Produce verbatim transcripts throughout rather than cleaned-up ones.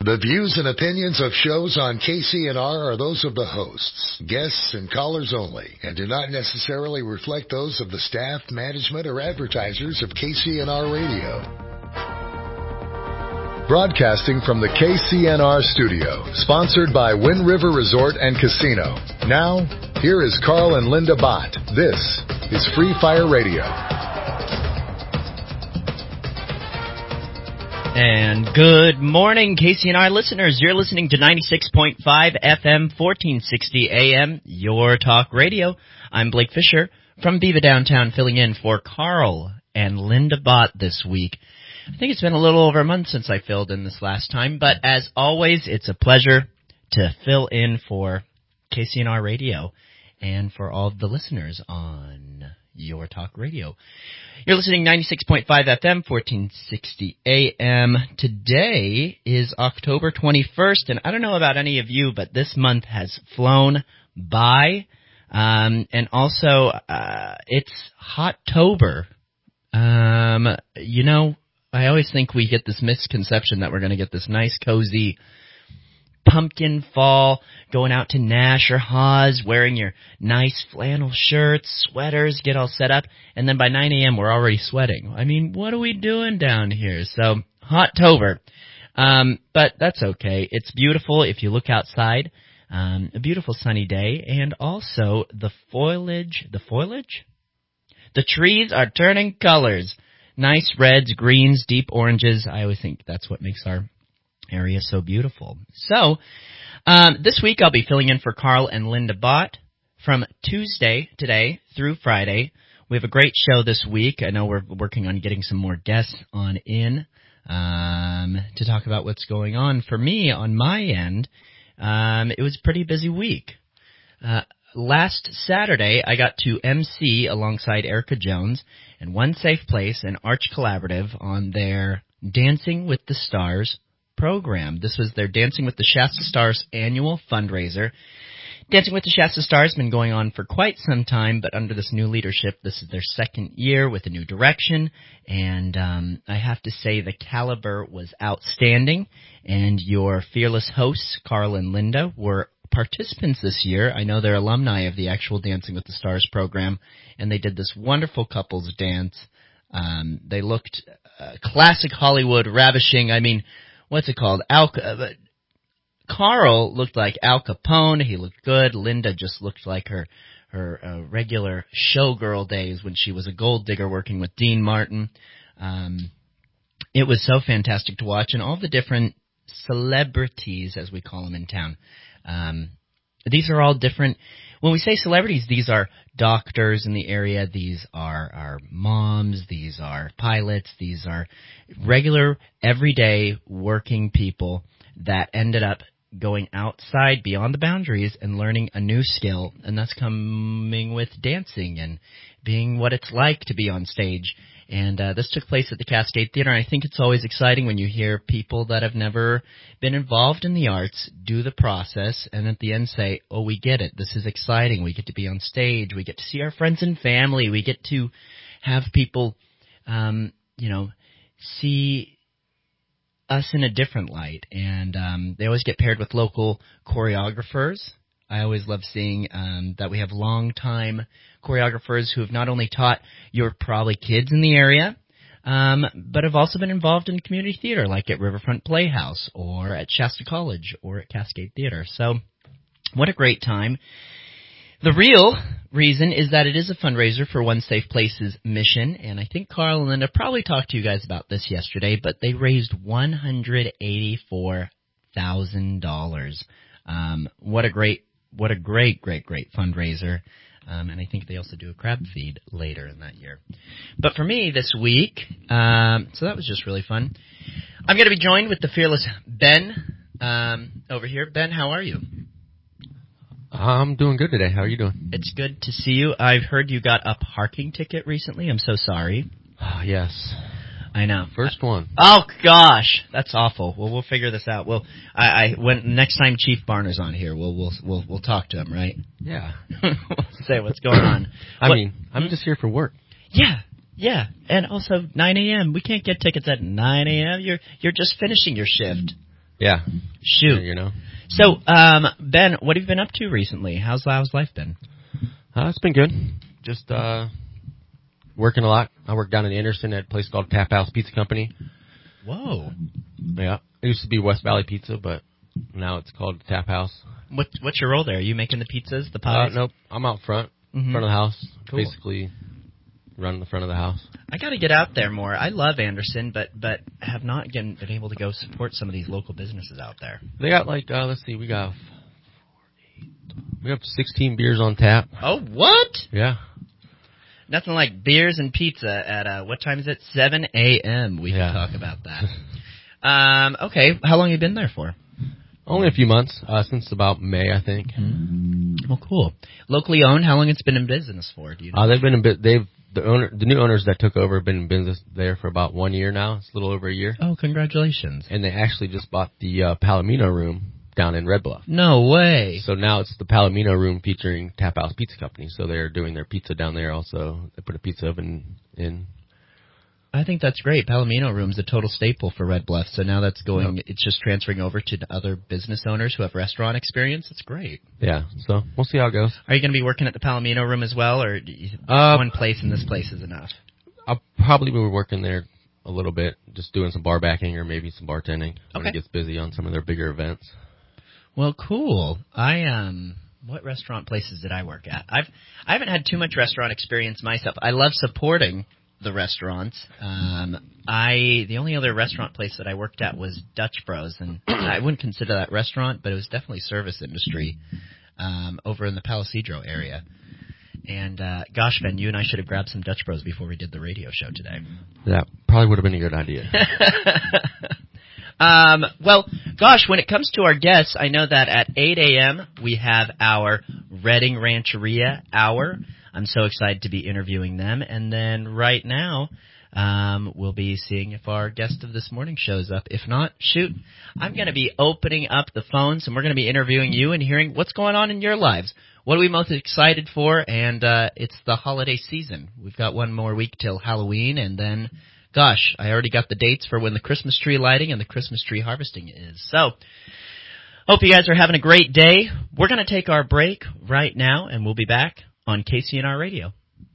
The views and opinions of shows on K C N R are those of the hosts, guests, and callers only, and do not necessarily reflect those of the staff, management, or advertisers of K C N R Radio. Broadcasting from the K C N R studio, sponsored by Wind River Resort and Casino. Now, here is Carl and Linda Bott. This is Free Fire Radio. And good morning, K C N R listeners. You're listening to ninety-six point five F M, fourteen sixty A M, Your Talk Radio. I'm Blake Fisher from Viva Downtown, filling in for Carl and Linda Bott this week. I think it's been a little over a month since I filled in this last time, but as always, it's a pleasure to fill in for K C N R Radio and for all the listeners on Your Talk Radio. You're listening ninety-six point five F M, fourteen sixty A M. Today is October twenty-first, and I don't know about any of you, but this month has flown by. Um, and also, uh, it's Hot-tober. Um, you know, I always think we get this misconception that we're going to get this nice, cozy pumpkin fall, going out to Nash or Haas, wearing your nice flannel shirts, sweaters, get all set up, and then by nine A M we're already sweating. I mean, what are we doing down here? So, Hot-tober. Um, but that's okay. It's beautiful if you look outside. Um, a beautiful sunny day, and also the foliage, the foliage? The trees are turning colors. Nice reds, greens, deep oranges. I always think that's what makes our area so beautiful. So, um, this week I'll be filling in for Carl and Linda Bott from Tuesday, today, through Friday. We have a great show this week. I know we're working on getting some more guests on in um, to talk about what's going on. For me, on my end, um, it was a pretty busy week. Uh, last Saturday, I got to M C alongside Erica Jones and One Safe Place, an Arch Collaborative, on their Dancing with the Stars program. This was their Dancing with the Shasta Stars annual fundraiser. Dancing with the Shasta Stars has been going on for quite some time, but under this new leadership, this is their second year with a new direction, and um, I have to say the caliber was outstanding, and your fearless hosts, Carl and Linda, were participants this year. I know they're alumni of the actual Dancing with the Stars program, and they did this wonderful couples dance. Um, they looked uh, classic Hollywood, ravishing. I mean, what's it called? Al, uh, Carl looked like Al Capone. He looked good. Linda just looked like her her uh, regular showgirl days when she was a gold digger working with Dean Martin. Um, it was so fantastic to watch, and all the different celebrities, as we call them in town. Um, these are all different. When we say celebrities, these are doctors in the area, these are our moms, these are pilots, these are regular, everyday working people that ended up going outside beyond the boundaries and learning a new skill, and that's coming with dancing and being what it's like to be on stage. And uh, this took place at the Cascade Theater, and I think it's always exciting when you hear people that have never been involved in the arts do the process and at the end say, oh, we get it. This is exciting. We get to be on stage. We get to see our friends and family. We get to have people, um, you know, see us in a different light. And um, they always get paired with local choreographers. I always love seeing um, that we have long-time choreographers who have not only taught your probably kids in the area, um, but have also been involved in community theater, like at Riverfront Playhouse or at Shasta College or at Cascade Theater. So what a great time. The real reason is that it is a fundraiser for One Safe Place's mission, and I think Carl and Linda probably talked to you guys about this yesterday, but they raised one hundred eighty-four thousand dollars. Um, what a great What a great, great, great fundraiser. Um, and I think they also do a crab feed later in that year. But for me this week, um, so that was just really fun. I'm going to be joined with the fearless Ben um, over here. Ben, how are you? I'm doing good today. How are you doing? It's good to see you. I've heard you got a parking ticket recently. I'm so sorry. Oh, yes. I know. First one. Oh gosh, that's awful. Well, we'll figure this out. Well, I, I when next time Chief Barner's on here, we'll we'll we'll we'll talk to him, right? Yeah. We'll say what's going on. I what, mean, I'm just here for work. Yeah, yeah, and also nine A M We can't get tickets at nine A M You're you're just finishing your shift. Yeah. Shoot. You know. So, um, Ben, what have you been up to recently? How's, how's life been? Uh, it's been good. Just uh, working a lot. I work down in Anderson at a place called Tap House Pizza Company. Whoa. Yeah. It used to be West Valley Pizza, but now it's called Tap House. What, what's your role there? Are you making the pizzas, the Uh, pies? nope. I'm out front, Mhm. front of the house. Cool. Basically run the front of the house. I got to get out there more. I love Anderson, but but have not again been able to go support some of these local businesses out there. They got like, uh, let's see, we got we have sixteen beers on tap. Oh, what? Yeah. Nothing like beers and pizza at, uh, what time is it? seven a.m. We Yeah. can talk about that. um, okay, how long have you been there for? Only a few months, uh, since about May, I think. Well, cool. Locally owned, how long it's been in business for? Do you know? Uh, they've been in bit. They've the owner, the new owners that took over have been in business there for about one year now. It's a little over a year, Oh, congratulations. and they actually just bought the uh, Palomino Room down in Red Bluff. No way. So now it's the Palomino Room featuring Tap House Pizza Company. So they're doing their pizza down there. Also, they put a pizza oven in. I think that's great. Palomino Room's a total staple for Red Bluff, so now that's going, it's just transferring over to other business owners who have restaurant experience. It's great. Yeah. So we'll see how it goes. Are you going to be working at the Palomino Room as well, or do you, Uh, one place and this place is enough? I'll probably be working there a little bit, just doing some bar backing or maybe some bartending when Okay. it gets busy on some of their bigger events. Well, cool. I um, what restaurant places did I work at? I've I haven't had too much restaurant experience myself. I love supporting the restaurants. Um, I the only other restaurant place that I worked at was Dutch Bros, and I wouldn't consider that restaurant, but it was definitely service industry um, over in the Palisadro area. And uh, gosh, Ben, you and I should have grabbed some Dutch Bros before we did the radio show today. That probably would have been a good idea. Um, well, gosh, when it comes to our guests, I know that at eight a.m. we have our Redding Rancheria Hour. I'm so excited to be interviewing them. And then right now, um, we'll be seeing if our guest of this morning shows up. If not, shoot, I'm going to be opening up the phones, and we're going to be interviewing you and hearing what's going on in your lives. What are we most excited for? And uh, it's the holiday season. We've got one more week till Halloween, and then... Gosh, I already got the dates for when the Christmas tree lighting and the Christmas tree harvesting is. So, hope you guys are having a great day. We're going to take our break right now, and we'll be back on K C N R Radio.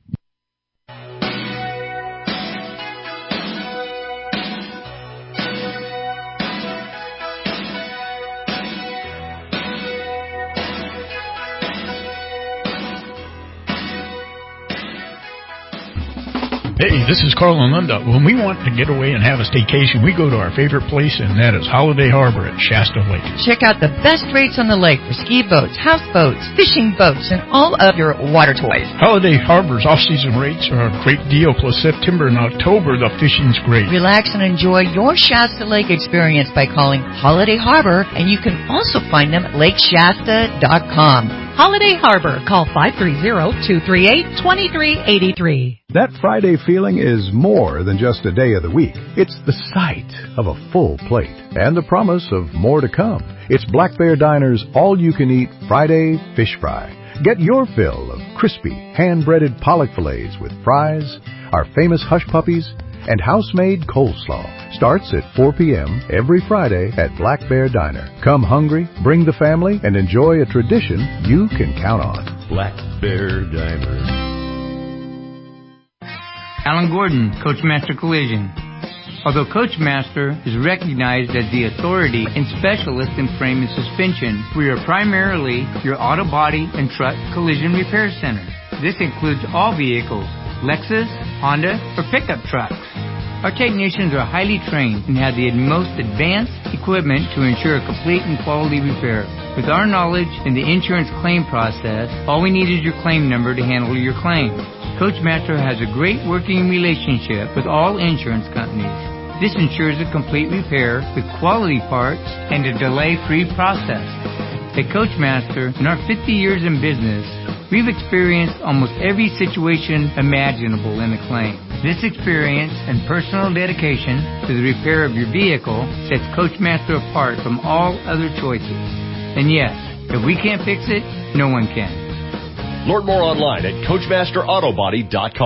Hey, this is Carl and Linda. When we want to get away and have a staycation, we go to our favorite place, and that is Holiday Harbor at Shasta Lake. Check out the best rates on the lake for ski boats, houseboats, fishing boats, and all of your water toys. Holiday Harbor's off-season rates are a great deal, plus September and October, the fishing's great. Relax and enjoy your Shasta Lake experience by calling Holiday Harbor, and you can also find them at lake shasta dot com. Holiday Harbor. Call five three zero, two three eight, two three eight three. That Friday feeling is more than just a day of the week. It's the sight of a full plate and the promise of more to come. It's Black Bear Diner's all-you-can-eat Friday fish fry. Get your fill of crispy, hand-breaded pollock fillets with fries, our famous hush puppies, and house-made coleslaw. Starts at four p.m. every Friday at Black Bear Diner. Come hungry, bring the family, and enjoy a tradition you can count on. Black Bear Diner. Alan Gordon, Coachmaster Collision. Although Coachmaster is recognized as the authority and specialist in frame and suspension, we are primarily your auto body and truck collision repair center. This includes all vehicles, Lexus, Honda, or pickup trucks. Our technicians are highly trained and have the most advanced equipment to ensure a complete and quality repair. With our knowledge in the insurance claim process, all we need is your claim number to handle your claim. Coachmaster has a great working relationship with all insurance companies. This ensures a complete repair with quality parts and a delay-free process. At Coachmaster, in our fifty years in business, we've experienced almost every situation imaginable in a claim. This experience and personal dedication to the repair of your vehicle sets Coachmaster apart from all other choices. And yes, if we can't fix it, no one can. Learn more online at coachmaster auto body dot com.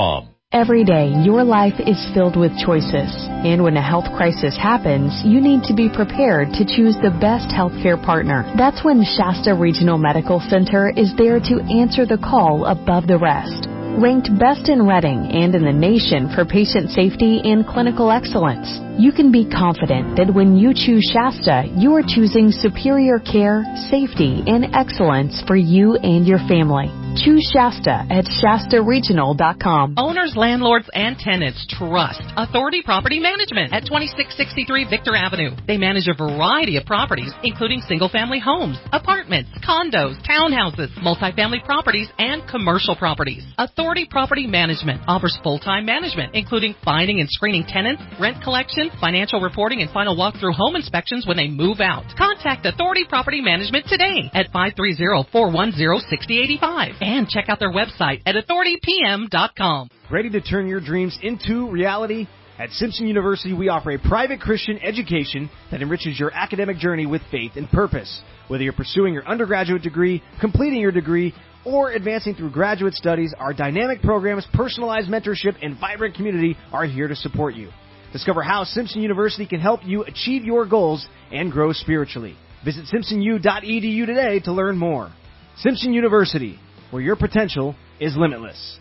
Every day, your life is filled with choices. And when a health crisis happens, you need to be prepared to choose the best healthcare partner. That's when Shasta Regional Medical Center is there to answer the call above the rest. Ranked best in Reading and in the nation for patient safety and clinical excellence, you can be confident that when you choose Shasta, you are choosing superior care, safety, and excellence for you and your family. Choose Shasta at Shasta Regional dot com. Owners, landlords, and tenants trust Authority Property Management at twenty-six sixty-three Victor Avenue. They manage a variety of properties, including single-family homes, apartments, condos, townhouses, multifamily properties, and commercial properties. Authority Property Management offers full-time management, including finding and screening tenants, rent collection, financial reporting, and final walkthrough home inspections when they move out. Contact Authority Property Management today at five three zero, four one zero, six zero eight five. And check out their website at authority p m dot com. Ready to turn your dreams into reality? At Simpson University, we offer a private Christian education that enriches your academic journey with faith and purpose. Whether you're pursuing your undergraduate degree, completing your degree, or advancing through graduate studies, our dynamic programs, personalized mentorship, and vibrant community are here to support you. Discover how Simpson University can help you achieve your goals and grow spiritually. Visit simpson u dot e d u today to learn more. Simpson University, where your potential is limitless.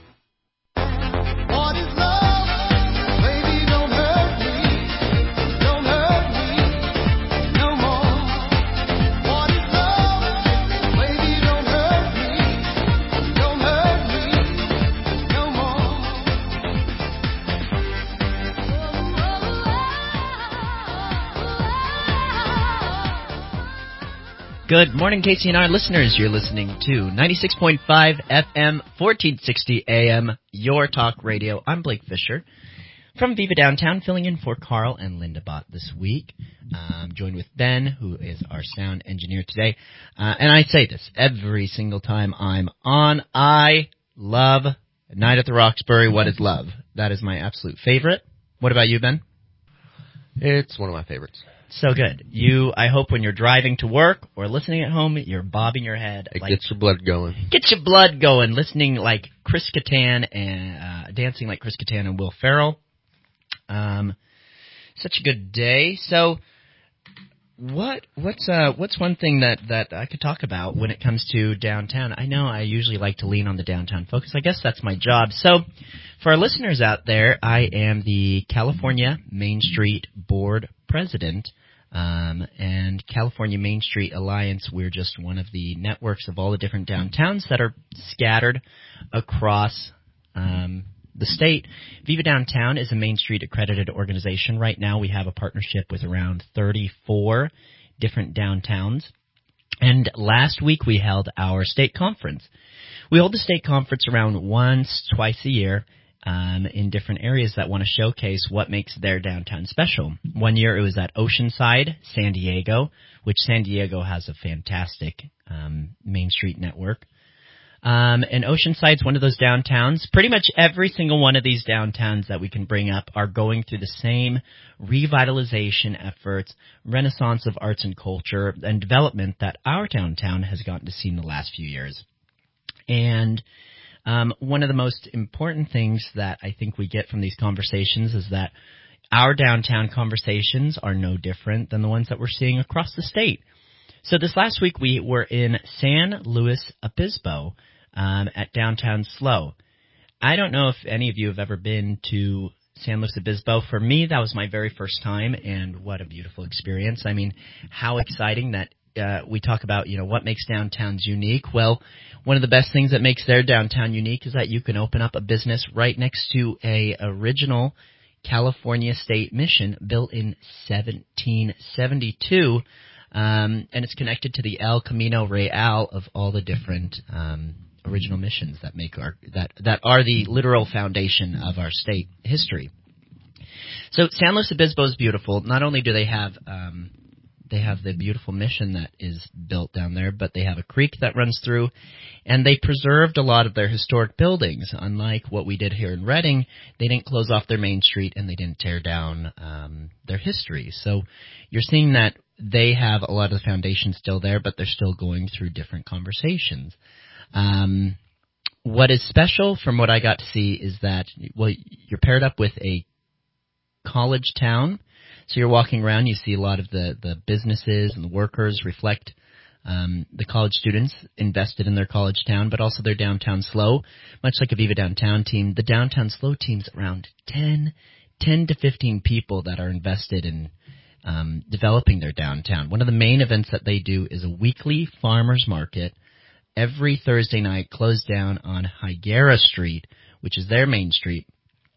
Good morning, K C N R listeners. You're listening to ninety-six point five F M, fourteen sixty A M, Your Talk Radio. I'm Blake Fisher from Viva Downtown, filling in for Carl and Linda Bott this week. I'm joined with Ben, who is our sound engineer today. Uh, and I say this every single time I'm on. I love Night at the Roxbury. What is love? That is my absolute favorite. What about you, Ben? It's one of my favorites. So good. You, I hope when you're driving to work or listening at home, you're bobbing your head. It like, gets your blood going. Gets your blood going, listening like Chris Kattan and uh, dancing like Chris Kattan and Will Ferrell. Um, such a good day. So, what what's uh what's one thing that, that I could talk about when it comes to downtown? I know I usually like to lean on the downtown focus. I guess that's my job. So, for our listeners out there, I am the California Main Street Board President. Um, and California Main Street Alliance, we're just one of the networks of all the different downtowns that are scattered across um, the state. Viva Downtown is a Main Street accredited organization. Right now we have a partnership with around thirty-four different downtowns. And last week we held our state conference. We hold the state conference around once, twice a year. Um, in different areas that want to showcase what makes their downtown special. One year it was at Oceanside, San Diego, which San Diego has a fantastic um, Main Street network. Um, and Oceanside's one of those downtowns. Pretty much every single one of these downtowns that we can bring up are going through the same revitalization efforts, renaissance of arts and culture, and development that our downtown has gotten to see in the last few years. And Um, one of the most important things that I think we get from these conversations is that our downtown conversations are no different than the ones that we're seeing across the state. So this last week we were in San Luis Obispo um, at downtown SLO. I don't know if any of you have ever been to San Luis Obispo. For me, that was my very first time, and what a beautiful experience. I mean, how exciting that Uh, we talk about, you know, what makes downtowns unique. Well, one of the best things that makes their downtown unique is that you can open up a business right next to a original California state mission built in seventeen seventy-two, um, and it's connected to the El Camino Real of all the different um, original missions that make our that that are the literal foundation of our state history. So San Luis Obispo is beautiful. Not only do they have um, They have the beautiful mission that is built down there, but they have a creek that runs through, and they preserved a lot of their historic buildings. Unlike what we did here in Reading, they didn't close off their main street, and they didn't tear down um, their history. So you're seeing that they have a lot of the foundations still there, but they're still going through different conversations. Um, what is special from what I got to see is that, well, you're paired up with a college town. So you're walking around, you see a lot of the, the businesses and the workers reflect um, the college students invested in their college town, but also their downtown slow. Much like a Viva Downtown team, the downtown slow team's around ten, ten to fifteen people that are invested in um, developing their downtown. One of the main events that they do is a weekly farmers market every Thursday night, closed down on Higuera Street, which is their main street.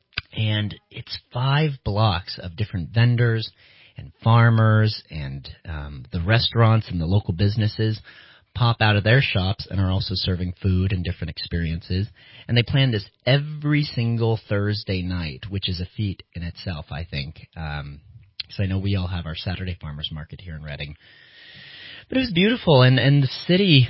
And it's five blocks of different vendors and farmers and um, the restaurants and the local businesses pop out of their shops and are also serving food and different experiences. And they plan this every single Thursday night, which is a feat in itself, I think. Um, because I know we all have our Saturday farmers market here in Reading. But it was beautiful, and, and the city,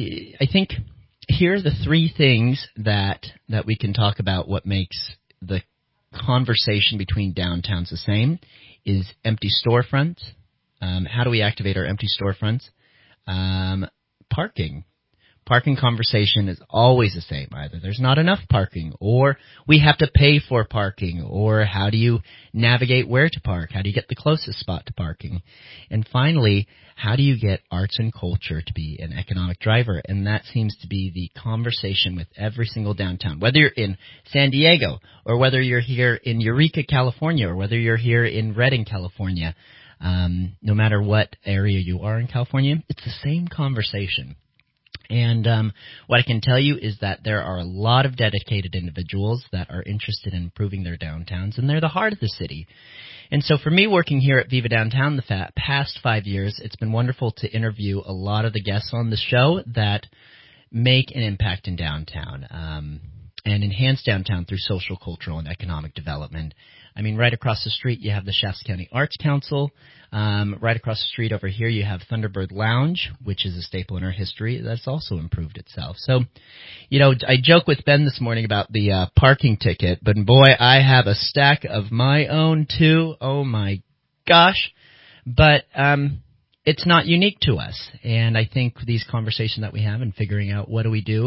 I think here are the three things that, that we can talk about what makes the conversation between downtowns the same is empty storefronts. Um, how do we activate our empty storefronts? Um, parking. Parking conversation is always the same. Either there's not enough parking, or we have to pay for parking, or how do you navigate where to park? How do you get the closest spot to parking? And finally, how do you get arts and culture to be an economic driver? And that seems to be the conversation with every single downtown, whether you're in San Diego, or whether you're here in Eureka, California, or whether you're here in Redding, California. Um, no matter what area you are in California, it's the same conversation. And um, what I can tell you is that there are a lot of dedicated individuals that are interested in improving their downtowns, and they're the heart of the city. And so for me, working here at Viva Downtown the fa- past five years, it's been wonderful to interview a lot of the guests on the show that make an impact in downtown um, and enhance downtown through social, cultural, and economic development. I mean, right across the street, you have the Shasta County Arts Council. Um, right across the street over here, you have Thunderbird Lounge, which is a staple in our history. That's also improved itself. So, you know, I joke with Ben this morning about the uh, parking ticket, but boy, I have a stack of my own too. Oh my gosh. But um, it's not unique to us. And I think these conversations that we have and figuring out what do we do,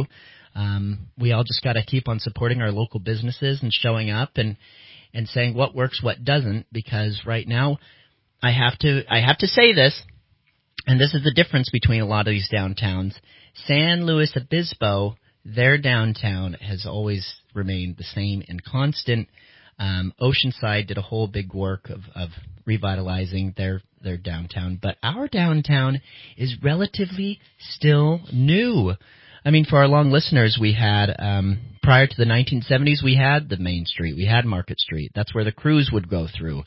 um, we all just got to keep on supporting our local businesses and showing up and and saying what works, what doesn't, because right now I have to I have to say this, and this is the difference between a lot of these downtowns. San Luis Obispo, their downtown has always remained the same and constant. Um, Oceanside did a whole big work of, of revitalizing their, their downtown, but our downtown is relatively still new. I mean, for our long listeners, we had, um, prior to the nineteen seventies, we had the Main Street, we had Market Street. That's where the crews would go through.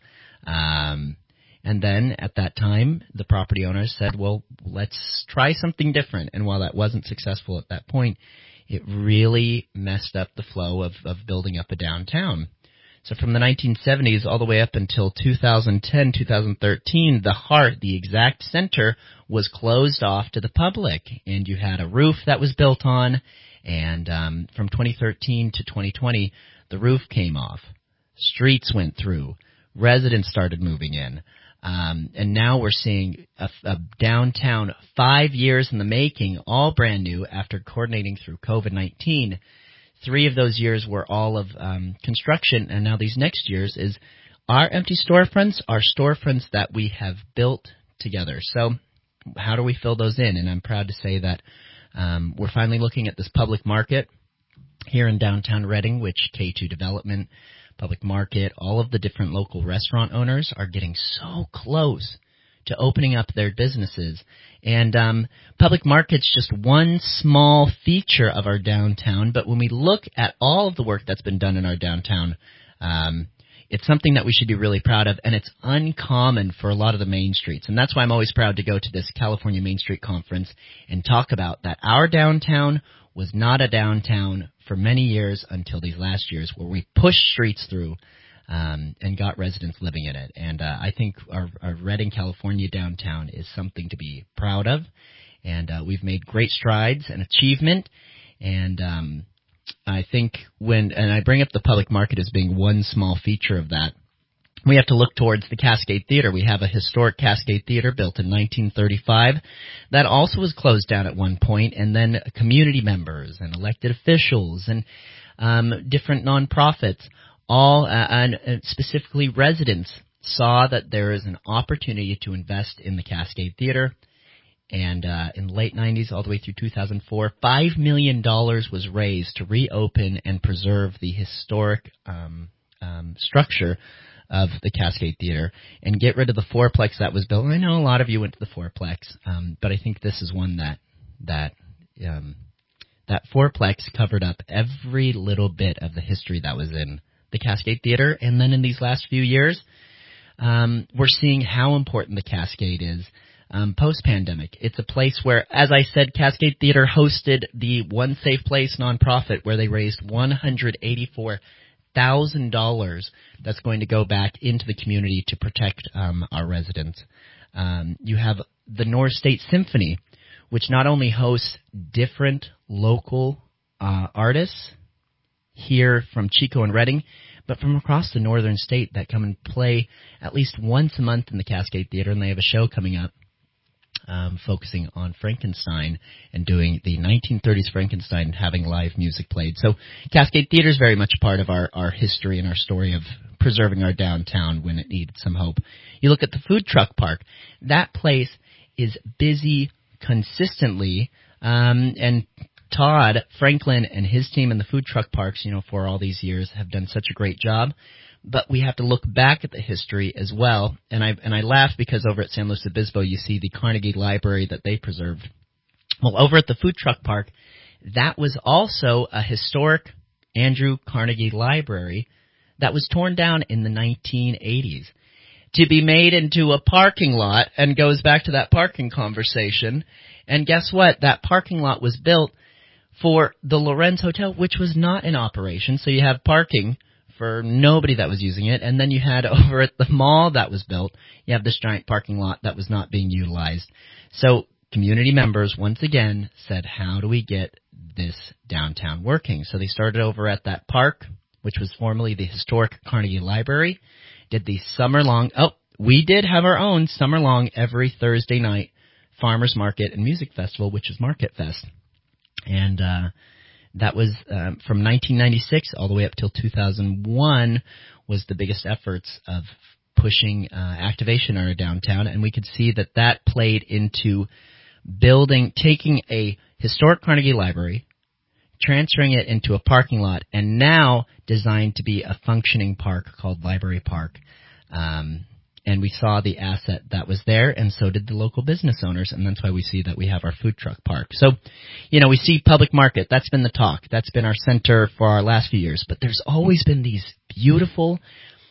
Um, and then at that time, the property owners said, well, let's try something different. And while that wasn't successful at that point, it really messed up the flow of, of building up a downtown. So from the nineteen seventies all the way up until two thousand ten, two thousand thirteen, the heart, the exact center, was closed off to the public. And you had a roof that was built on, and um, from twenty thirteen to twenty twenty, the roof came off. Streets went through. Residents started moving in. Um, and now we're seeing a, a downtown five years in the making, all brand new after coordinating through COVID nineteen. Three of those years were all of um, construction, and now these next years is our empty storefronts, our storefronts that we have built together. So how do we fill those in? And I'm proud to say that um, we're finally looking at this public market here in downtown Reading, which K two Development, Public Market, all of the different local restaurant owners are getting so close to opening up their businesses. And um, Public Market's just one small feature of our downtown, but when we look at all of the work that's been done in our downtown, um, it's something that we should be really proud of, and it's uncommon for a lot of the main streets. And that's why I'm always proud to go to this California Main Street Conference and talk about that our downtown was not a downtown for many years until these last years, where we pushed streets through um, and got residents living in it. And uh, I think our, our Redding, California downtown is something to be proud of. And uh, we've made great strides and achievement. And um, I think when, and I bring up the public market as being one small feature of that, we have to look towards the Cascade Theater. We have a historic Cascade Theater built in nineteen thirty-five that also was closed down at one point, and then community members and elected officials and um, different nonprofits, all uh, and uh, specifically residents, saw that there is an opportunity to invest in the Cascade Theater. And uh, in the late nineties, all the way through two thousand four, five million dollars was raised to reopen and preserve the historic um, um, structure of the Cascade Theater and get rid of the fourplex that was built. And I know a lot of you went to the fourplex, um, but I think this is one that that um, that fourplex covered up every little bit of the history that was in the Cascade Theater. And then in these last few years, um, we're seeing how important the Cascade is um, post-pandemic. It's a place where, as I said, Cascade Theater hosted the One Safe Place nonprofit where they raised one hundred eighty-four thousand dollars that's going to go back into the community to protect um, our residents. Um, you have the North State Symphony, which not only hosts different local uh, artists here from Chico and Redding, but from across the northern state that come and play at least once a month in the Cascade Theater, and they have a show coming up Um, focusing on Frankenstein and doing the nineteen thirties Frankenstein and having live music played. So Cascade Theater is very much a part of our, our history and our story of preserving our downtown when it needed some hope. You look at the food truck park. That place is busy consistently, um, and Todd Franklin and his team in the food truck parks, you know, for all these years have done such a great job. But we have to look back at the history as well, and I and I laugh because over at San Luis Obispo you see the Carnegie Library that they preserved. Well, over at the food truck park, that was also a historic Andrew Carnegie Library that was torn down in the nineteen eighties to be made into a parking lot, and goes back to that parking conversation. And guess what? That parking lot was built for the Lorenz Hotel, which was not in operation, so you have parking for nobody that was using it. And then you had over at the mall that was built, you have this giant parking lot that was not being utilized. So community members, once again, said, how do we get this downtown working? So they started over at that park, which was formerly the historic Carnegie Library, did the summer-long, oh, we did have our own summer-long every Thursday night farmers market and music festival, which is Market Fest. And, uh, That was um, from nineteen ninety-six all the way up till two thousand one was the biggest efforts of pushing uh, activation in our downtown, and we could see that that played into building, taking a historic Carnegie Library, transferring it into a parking lot, and now designed to be a functioning park called Library Park. Um, and we saw the asset that was there, and so did the local business owners, and that's why we see that we have our food truck park. So, you know, we see public market. That's been the talk. That's been our center for our last few years. But there's always been these beautiful,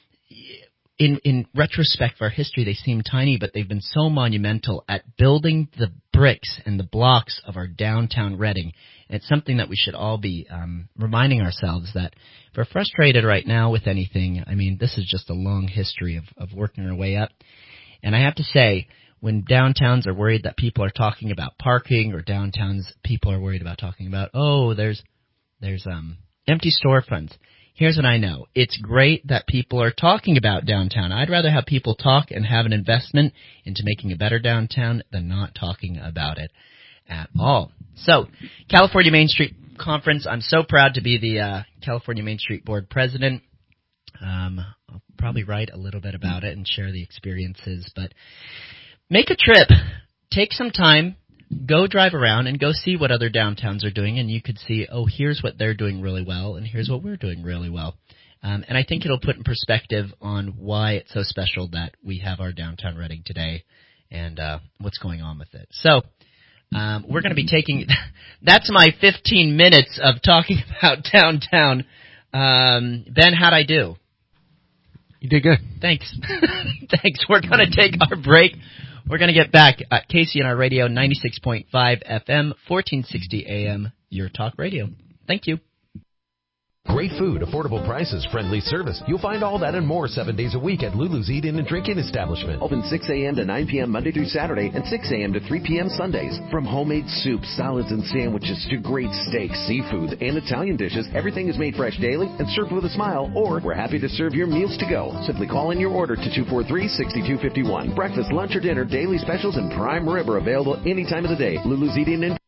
in in retrospect for our history, they seem tiny, but they've been so monumental at building the bricks and the blocks of our downtown Redding. And it's something that we should all be um, reminding ourselves that if we're frustrated right now with anything, I mean, this is just a long history of, of working our way up. And I have to say, when downtowns are worried that people are talking about parking, or downtowns people are worried about talking about, oh, there's there's um empty storefronts. Here's what I know. It's great that people are talking about downtown. I'd rather have people talk and have an investment into making a better downtown than not talking about it at all. So, California Main Street Conference. I'm so proud to be the uh, California Main Street Board President. Um, I'll probably write a little bit about it and share the experiences, but make a trip. Take some time. Go drive around and go see what other downtowns are doing, and you could see, oh, here's what they're doing really well, and here's what we're doing really well. Um, and I think it'll put in perspective on why it's so special that we have our downtown Redding today and uh, what's going on with it. So um, we're going to be taking – that's my fifteen minutes of talking about downtown. Um, Ben, how'd I do? You did good. Thanks. Thanks. We're going to take our break. We're going to get back at K C N R Radio, ninety-six point five F M, fourteen sixty A M, your talk radio. Thank you. Great food, affordable prices, friendly service. You'll find all that and more seven days a week at Lulu's Eat-In and Drink-In establishment. Open six a.m. to nine p.m. Monday through Saturday and six a.m. to three p.m. Sundays. From homemade soups, salads, and sandwiches to great steaks, seafood, and Italian dishes, everything is made fresh daily and served with a smile, or we're happy to serve your meals to go. Simply call in your order to two four three, six two five one. Breakfast, lunch, or dinner, daily specials, and prime rib are available any time of the day. Lulu's Eat-In and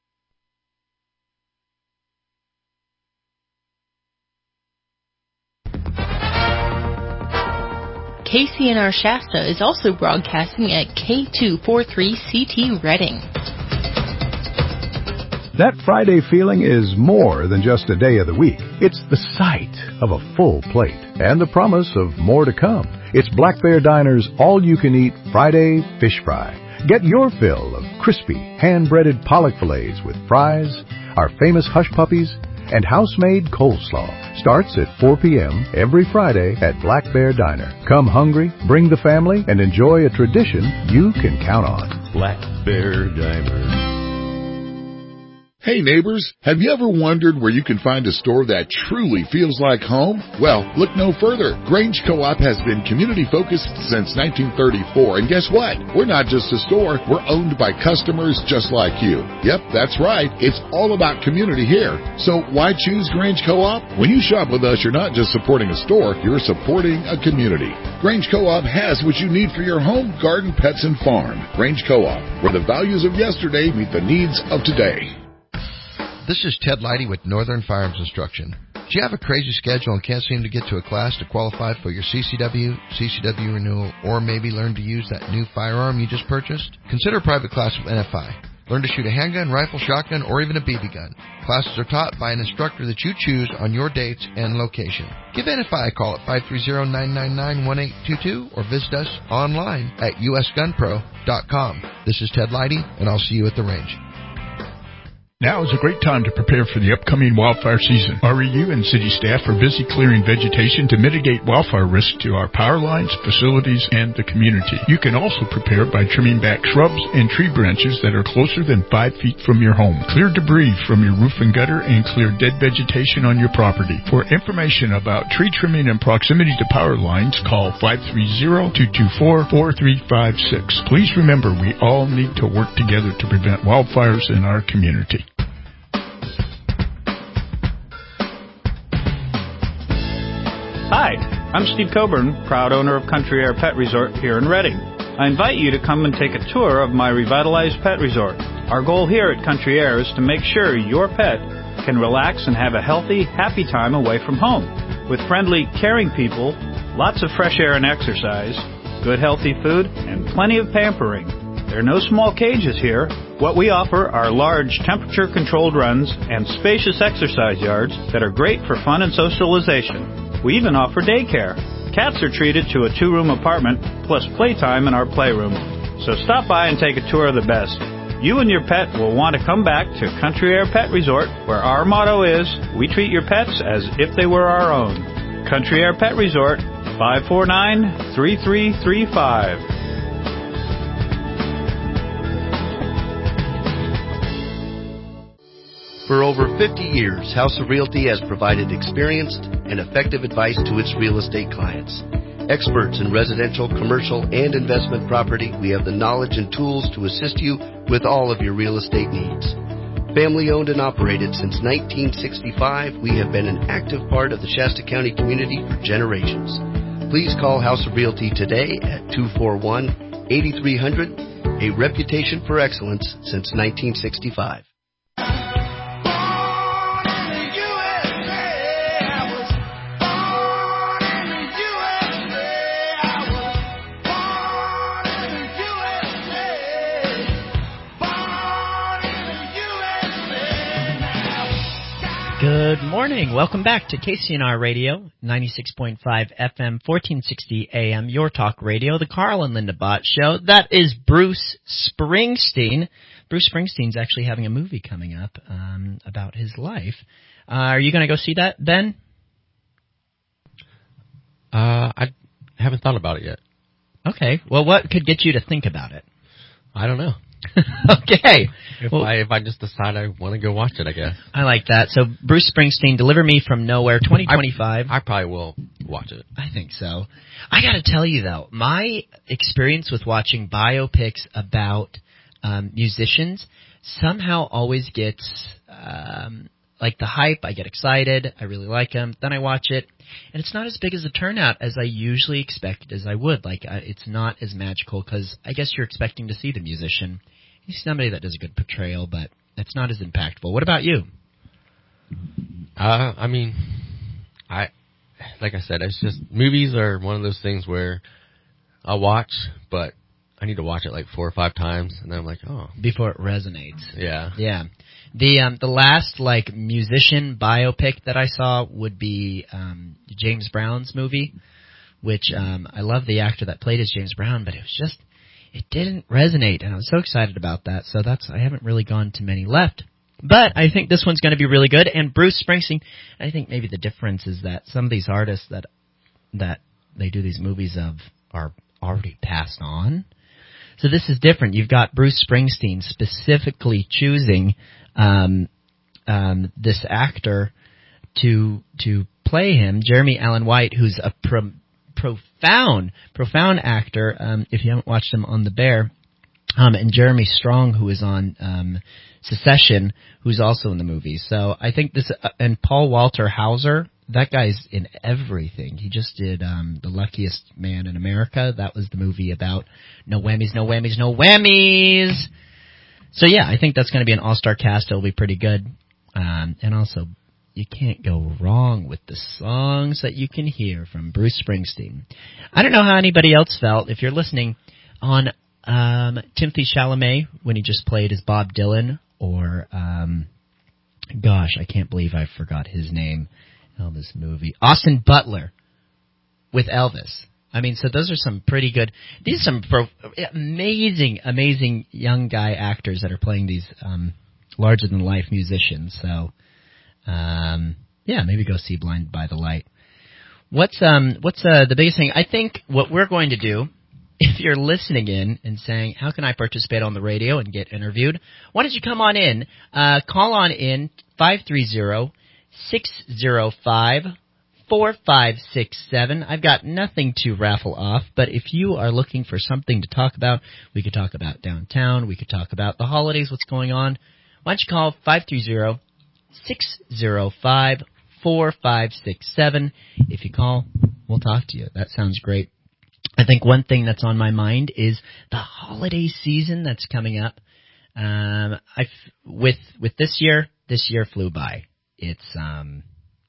K C N R Shasta is also broadcasting at K two forty-three C T Reading. That Friday feeling is more than just a day of the week. It's the sight of a full plate and the promise of more to come. It's Black Bear Diner's all-you-can-eat Friday fish fry. Get your fill of crispy, hand-breaded pollock fillets with fries, our famous hush puppies, and house-made coleslaw. Starts at four p.m. every Friday at Black Bear Diner. Come hungry, bring the family, and enjoy a tradition you can count on. Black Bear Diner. Hey neighbors, have you ever wondered where you can find a store that truly feels like home? Well, look no further. Grange Co-op has been community focused since nineteen thirty-four, and guess what? We're not just a store, we're owned by customers just like you. Yep, that's right. It's all about community here. So why choose Grange Co-op? When you shop with us, you're not just supporting a store, you're supporting a community. Grange Co-op has what you need for your home, garden, pets, and farm. Grange Co-op, where the values of yesterday meet the needs of today. This is Ted Leidy with Northern Firearms Instruction. Do you have a crazy schedule and can't seem to get to a class to qualify for your C C W, C C W renewal, or maybe learn to use that new firearm you just purchased? Consider a private class with N F I. Learn to shoot a handgun, rifle, shotgun, or even a B B gun. Classes are taught by an instructor that you choose on your dates and location. Give N F I a call at five three zero, nine nine nine, one eight two two or visit us online at u s gun pro dot com. This is Ted Leidy, and I'll see you at the range. Now is a great time to prepare for the upcoming wildfire season. R E U and city staff are busy clearing vegetation to mitigate wildfire risk to our power lines, facilities, and the community. You can also prepare by trimming back shrubs and tree branches that are closer than five feet from your home. Clear debris from your roof and gutter and clear dead vegetation on your property. For information about tree trimming and proximity to power lines, call five three zero, two two four, four three five six. Please remember, we all need to work together to prevent wildfires in our community. Hi, I'm Steve Coburn, proud owner of Country Air Pet Resort here in Reading. I invite you to come and take a tour of my revitalized pet resort. Our goal here at Country Air is to make sure your pet can relax and have a healthy, happy time away from home. With friendly, caring people, lots of fresh air and exercise, good healthy food, and plenty of pampering. There are no small cages here. What we offer are large temperature-controlled runs and spacious exercise yards that are great for fun and socialization. We even offer daycare. Cats are treated to a two-room apartment plus playtime in our playroom. So stop by and take a tour of the best. You and your pet will want to come back to Country Air Pet Resort, where our motto is, we treat your pets as if they were our own. Country Air Pet Resort, five four nine, three three three five. For over fifty years, House of Realty has provided experienced and effective advice to its real estate clients. Experts in residential, commercial, and investment property, we have the knowledge and tools to assist you with all of your real estate needs. Family owned and operated since nineteen sixty-five, we have been an active part of the Shasta County community for generations. Please call House of Realty today at two four one, eight three zero zero, a reputation for excellence since nineteen sixty-five. Good morning. Welcome back to K C N R Radio, ninety-six point five F M, fourteen sixty A M, Your Talk Radio, the Carl and Linda Bott Show. That is Bruce Springsteen. Bruce Springsteen's actually having a movie coming up um, about his life. Uh, are you going to go see that, Ben? Uh, I haven't thought about it yet. Okay. Well, what could get you to think about it? I don't know. Okay. If Well, I if I just decide I want to go watch it, I guess. I like that. So Bruce Springsteen, Deliver Me from Nowhere, twenty twenty-five. I, I probably will watch it. I think so. I got to tell you though, my experience with watching biopics about um, musicians somehow always gets um, like the hype. I get excited. I really like them. Then I watch it, and it's not as big as a turnout as I usually expect as I would. Like uh, it's not as magical because I guess you're expecting to see the musician. You see somebody that does a good portrayal, but it's not as impactful. What about you? Uh, I mean, I like I said, it's just movies are one of those things where I'll watch, but I need to watch it like four or five times, and then I'm like, oh, before it resonates. Yeah, yeah. The um, the last like musician biopic that I saw would be um, James Brown's movie, which um, I love the actor that played as James Brown, but it was just it didn't resonate, and I was so excited about that. So that's I haven't really gone to many left. But I think this one's going to be really good. And Bruce Springsteen, I think maybe the difference is that some of these artists that that they do these movies of are already passed on. So this is different. You've got Bruce Springsteen specifically choosing um, um, this actor to to play him, Jeremy Allen White, who's a pro- profound, profound actor. Um, if you haven't watched him on The Bear. Um, and Jeremy Strong, who is on um, Secession, who's also in the movie. So I think this, uh, and Paul Walter Hauser, that guy's in everything. He just did um, The Luckiest Man in America. That was the movie about no whammies, no whammies, no whammies. So yeah, I think that's going to be an all-star cast. It'll be pretty good. Um, and also, you can't go wrong with the songs that you can hear from Bruce Springsteen. I don't know how anybody else felt. If you're listening on Um, Timothy Chalamet, when he just played as Bob Dylan, or, um, gosh, I can't believe I forgot his name, Elvis movie, Austin Butler with Elvis. I mean, so those are some pretty good, these are some pro, amazing, amazing young guy actors that are playing these, um, larger-than-life musicians. So, um, yeah, maybe go see Blinded by the Light. What's, um, what's, uh, the biggest thing? I think what we're going to do, if you're listening in and saying, how can I participate on the radio and get interviewed, why don't you come on in, uh, call on in, five three zero, six zero five, four five six seven. I've got nothing to raffle off, but if you are looking for something to talk about, we could talk about downtown, we could talk about the holidays, what's going on. Why don't you call five three zero, six zero five, four five six seven. If you call, we'll talk to you. That sounds great. I think one thing that's on my mind is the holiday season that's coming up. Um, I with with this year, this year flew by. It's um,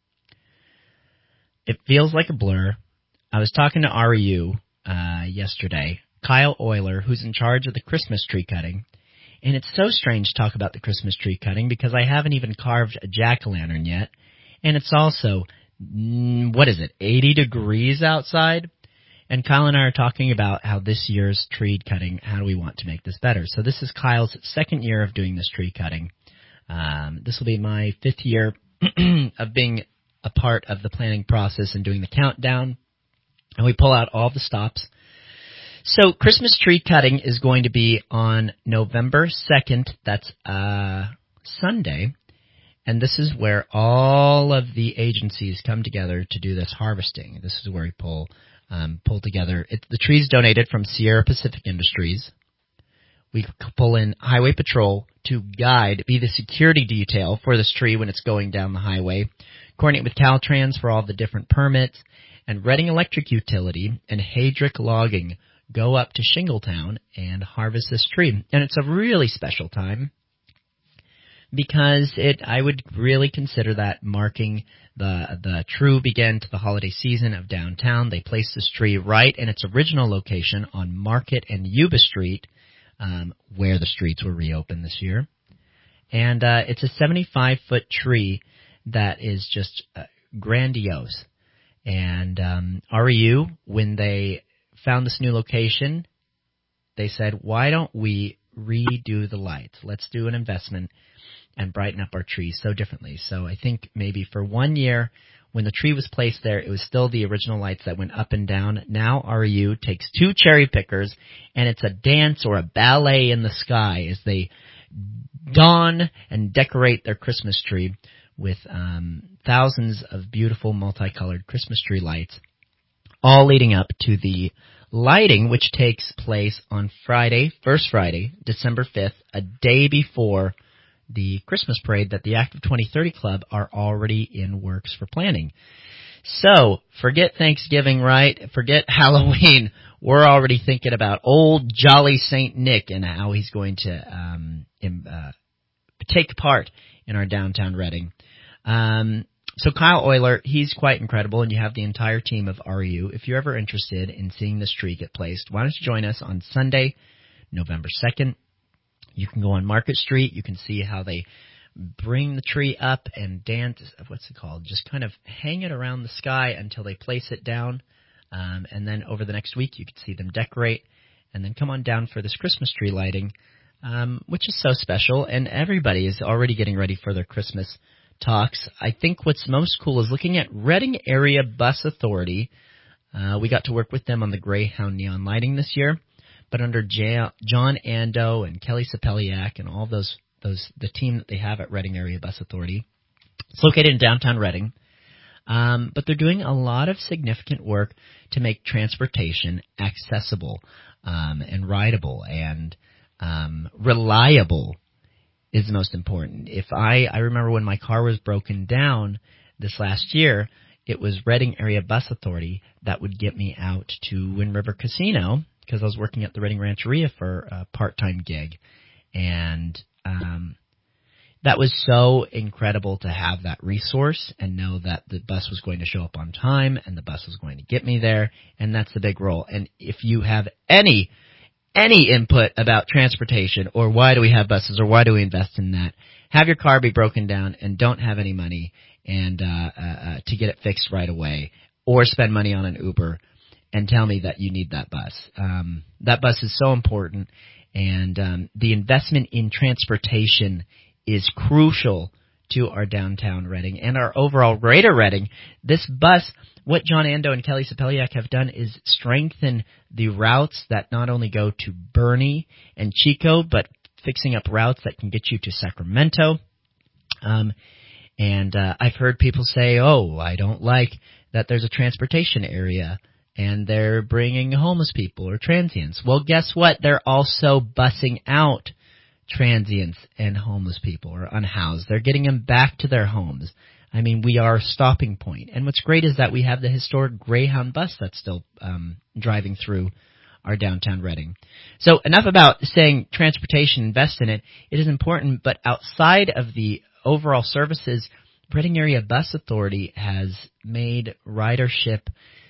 it feels like a blur. I was talking to R E U uh, yesterday, Kyle Euler, who's in charge of the Christmas tree cutting, and it's so strange to talk about the Christmas tree cutting because I haven't even carved a jack-o'-lantern yet, and it's also what is it, eighty degrees outside. And Kyle and I are talking about how this year's tree cutting, how do we want to make this better? So this is Kyle's second year of doing this tree cutting. Um, this will be my fifth year of being a part of the planning process and doing the countdown. And we pull out all the stops. So Christmas tree cutting is going to be on November second. That's uh, Sunday. And this is where all of the agencies come together to do this harvesting. This is where we pull... Um, pull together. It, the trees donated from Sierra Pacific Industries. We pull in Highway Patrol to guide, be the security detail for this tree when it's going down the highway, coordinate with Caltrans for all the different permits, and Reading Electric Utility and Heydrich Logging go up to Shingletown and harvest this tree. And it's a really special time because it, I would really consider that marking the the true begin to the holiday season of downtown. They placed this tree right in its original location on Market and Yuba Street, um, where the streets were reopened this year. And uh, it's a seventy-five foot tree that is just uh, grandiose. And um, R E U, when they found this new location, they said, why don't we redo the lights? Let's do an investment and brighten up our trees so differently. So I think maybe for one year, when the tree was placed there, it was still the original lights that went up and down. Now R E U takes two cherry pickers, and it's a dance or a ballet in the sky as they don and decorate their Christmas tree with um, thousands of beautiful multicolored Christmas tree lights, all leading up to the lighting, which takes place on Friday, first Friday, December fifth, a day before the Christmas parade that the Active twenty thirty Club are already in works for planning. So, forget Thanksgiving, right? Forget Halloween. We're already thinking about old jolly Saint Nick and how he's going to um, uh, take part in our downtown Reading. Um, so Kyle Euler, he's quite incredible, and you have the entire team of R E U. If you're ever interested in seeing this tree get placed, why don't you join us on Sunday, November second. You can go on Market Street. You can see how they bring the tree up and dance, what's it called, just kind of hang it around the sky until they place it down. Um, and then over the next week, you can see them decorate. And then come on down for this Christmas tree lighting, um, which is so special. And everybody is already getting ready for their Christmas talks. I think what's most cool is looking at Reading Area Bus Authority. Uh, we got to work with them on the Greyhound neon lighting this year. But under J- John Ando and Kelly Sapeliak and all those those the team that they have at Reading Area Bus Authority, it's located in downtown Reading. Um, but they're doing a lot of significant work to make transportation accessible um, and rideable and um, reliable is the most important. If I, I remember when my car was broken down this last year, it was Reading Area Bus Authority that would get me out to Wind River Casino because I was working at the Reading Rancheria for a part-time gig. And um, that was so incredible to have that resource and know that the bus was going to show up on time and the bus was going to get me there, and that's the big role. And if you have any any input about transportation or why do we have buses or why do we invest in that, have your car be broken down and don't have any money and uh, uh, uh, to get it fixed right away, or spend money on an Uber and tell me that you need that bus. Um, that bus is so important, and um, the investment in transportation is crucial to our downtown Reading and our overall greater Reading. This bus, what John Ando and Kelly Sapeliak have done is strengthen the routes that not only go to Bernie and Chico, but fixing up routes that can get you to Sacramento. Um, and uh, I've heard people say, oh, I don't like that there's a transportation area and they're bringing homeless people or transients. Well, guess what? They're also busing out transients and homeless people or unhoused. They're getting them back to their homes. I mean, we are a stopping point. And what's great is that we have the historic Greyhound bus that's still um, driving through our downtown Reading. So enough about saying transportation, invest in it. It is important, but outside of the overall services, Reading Area Bus Authority has made ridership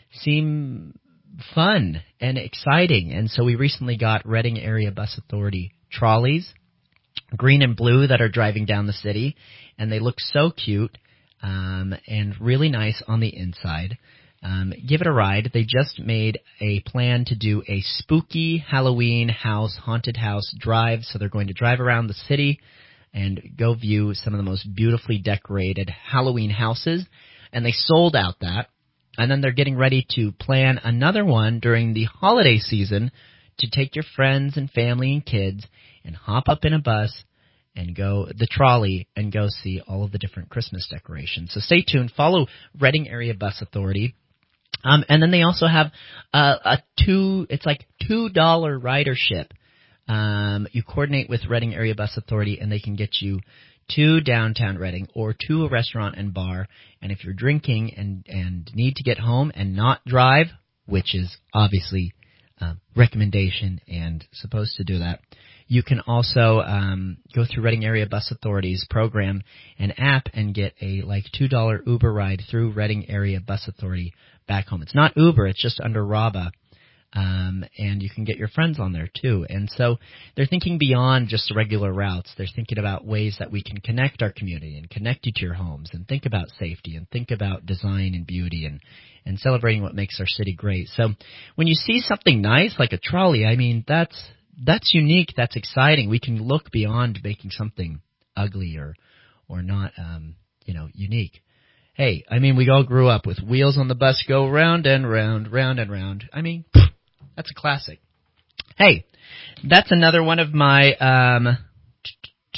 seem fun and exciting. And so we recently got Reading Area Bus Authority trolleys, green and blue, that are driving down the city, and they look so cute um, and really nice on the inside. Um, give it a ride. They just made a plan to do a spooky Halloween house, haunted house drive, so they're going to drive around the city and go view some of the most beautifully decorated Halloween houses, and they sold out that. And then they're getting ready to plan another one during the holiday season to take your friends and family and kids and hop up in a bus and go, the trolley, and go see all of the different Christmas decorations. So stay tuned. Follow Reading Area Bus Authority. Um, and then they also have uh, a two, it's like two dollar ridership. Um, you coordinate with Reading Area Bus Authority and they can get you to downtown Reading or to a restaurant and bar. And if you're drinking and, and need to get home and not drive, which is obviously uh, recommendation and supposed to do that, you can also um, go through Reading Area Bus Authority's program and app and get a like two dollar Uber ride through Reading Area Bus Authority back home. It's not Uber, it's just under R A B A. Um, and you can get your friends on there too. And so they're thinking beyond just the regular routes. They're thinking about ways that we can connect our community and connect you to your homes and think about safety and think about design and beauty and, and celebrating what makes our city great. So when you see something nice like a trolley, I mean, that's, that's unique. That's exciting. We can look beyond making something ugly or, or not, um, you know, unique. Hey, I mean, we all grew up with wheels on the bus go round and round, round and round. I mean, that's a classic. Hey, that's another one of my um,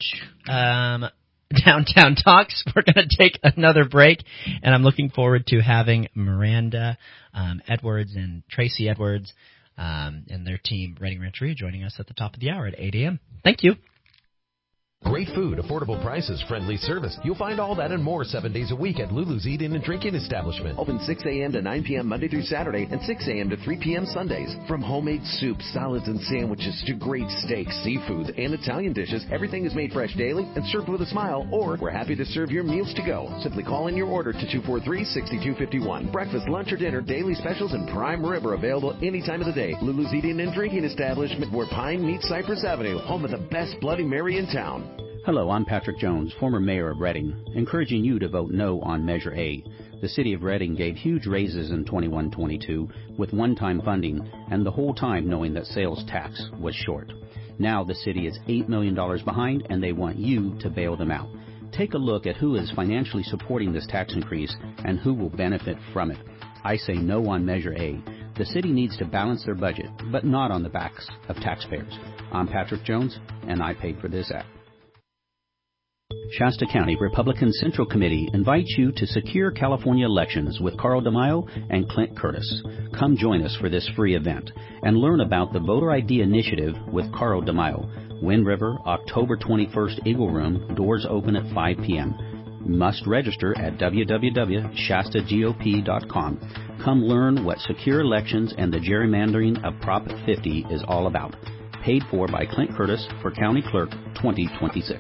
um, Downtown Talks. We're going to take another break, and I'm looking forward to having Miranda um, Edwards and Tracy Edwards um, and their team, Reading Rancheria, joining us at the top of the hour at eight a.m. Thank you. Great food, affordable prices, friendly service. You'll find all that and more seven days a week at Lulu's Eating and Drinking Establishment. Open six a.m. to nine p.m. Monday through Saturday and six a.m. to three p.m. Sundays. From homemade soups, salads, and sandwiches to great steaks, seafood, and Italian dishes, everything is made fresh daily and served with a smile, or we're happy to serve your meals to go. Simply call in your order to two four three, six two five one. Breakfast, lunch, or dinner, daily specials, and prime rib are available any time of the day. Lulu's Eating and Drinking Establishment, where Pine meets Cypress Avenue, home of the best Bloody Mary in town. Hello, I'm Patrick Jones, former mayor of Reading, encouraging you to vote no on Measure A. The city of Reading gave huge raises in twenty-one twenty-two with one-time funding, and the whole time knowing that sales tax was short. Now the city is eight million dollars behind, and they want you to bail them out. Take a look at who is financially supporting this tax increase and who will benefit from it. I say no on Measure A. The city needs to balance their budget, but not on the backs of taxpayers. I'm Patrick Jones, and I paid for this act. Shasta County Republican Central Committee invites you to Secure California Elections with Carl DeMaio and Clint Curtis. Come join us for this free event and learn about the Voter I D Initiative with Carl DeMaio. Wind River, October twenty-first, Eagle Room, doors open at five p.m. Must register at w w w dot shasta g o p dot com. Come learn what secure elections and the gerrymandering of Prop fifty is all about. Paid for by Clint Curtis for County Clerk twenty twenty-six.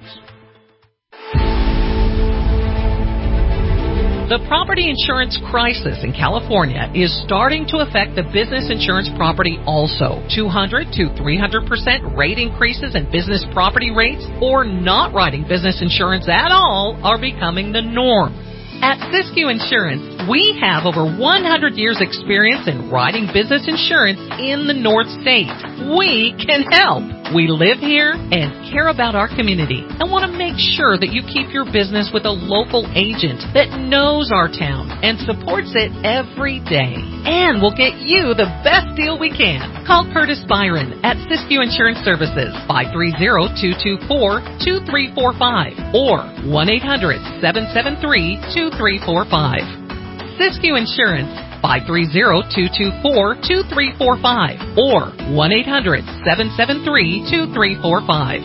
The property insurance crisis in California is starting to affect the business insurance property also. two hundred to three hundred percent rate increases in business property rates or not writing business insurance at all are becoming the norm. At Siskiyou Insurance, we have over one hundred years experience in writing business insurance in the North State. We can help. We live here and care about our community and want to make sure that you keep your business with a local agent that knows our town and supports it every day. And we'll get you the best deal we can. Call Curtis Byron at Siskiyou Insurance Services, five three zero, two two four, two three four five or one eight hundred, seven seven three, two three four five. Siskiyou Insurance, five three zero, two two four, two three four five or one eight hundred, seven seven three, two three four five.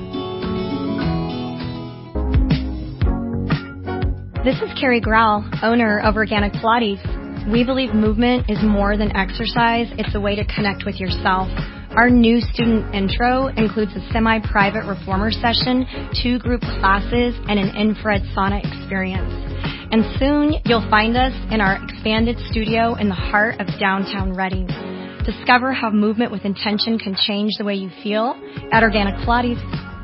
This is Carrie Grau, owner of Organic Pilates. We believe movement is more than exercise. It's a way to connect with yourself. Our new student intro includes a semi-private reformer session, two group classes, and an infrared sauna experience. And soon you'll find us in our expanded studio in the heart of downtown Reading. Discover how movement with intention can change the way you feel at Organic Pilates.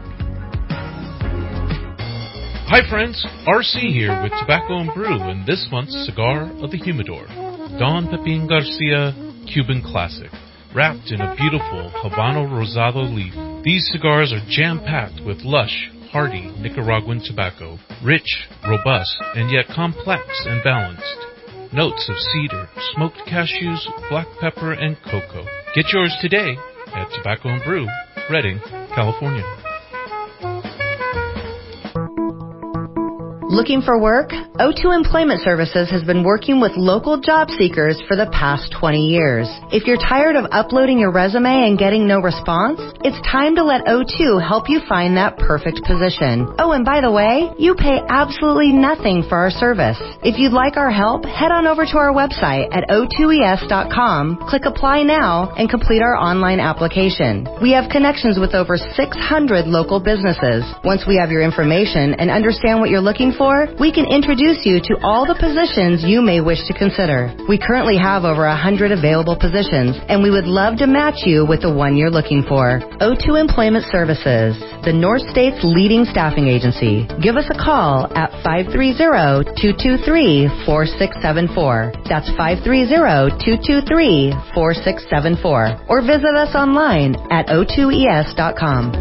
Hi friends, R C here with Tobacco and Brew and this month's Cigar of the Humidor, Don Pepin Garcia Cuban Classic, wrapped in a beautiful Habano Rosado leaf. These cigars are jam-packed with lush, hearty Nicaraguan tobacco, rich, robust, and yet complex and balanced. Notes of cedar, smoked cashews, black pepper, and cocoa. Get yours today at Tobacco and Brew, Redding, California. Looking for work? O two Employment Services has been working with local job seekers for the past twenty years. If you're tired of uploading your resume and getting no response, it's time to let O two help you find that perfect position. Oh, and by the way, you pay absolutely nothing for our service. If you'd like our help, head on over to our website at o two e s dot com, click Apply Now, and complete our online application. We have connections with over six hundred local businesses. Once we have your information and understand what you're looking for, we can introduce you to all the positions you may wish to consider. We currently have over one hundred available positions, and we would love to match you with the one you're looking for. O two Employment Services, the North State's leading staffing agency. Give us a call at five three zero, two two three, four six seven four. That's five three zero, two two three, four six seven four. Or visit us online at o two e s dot com.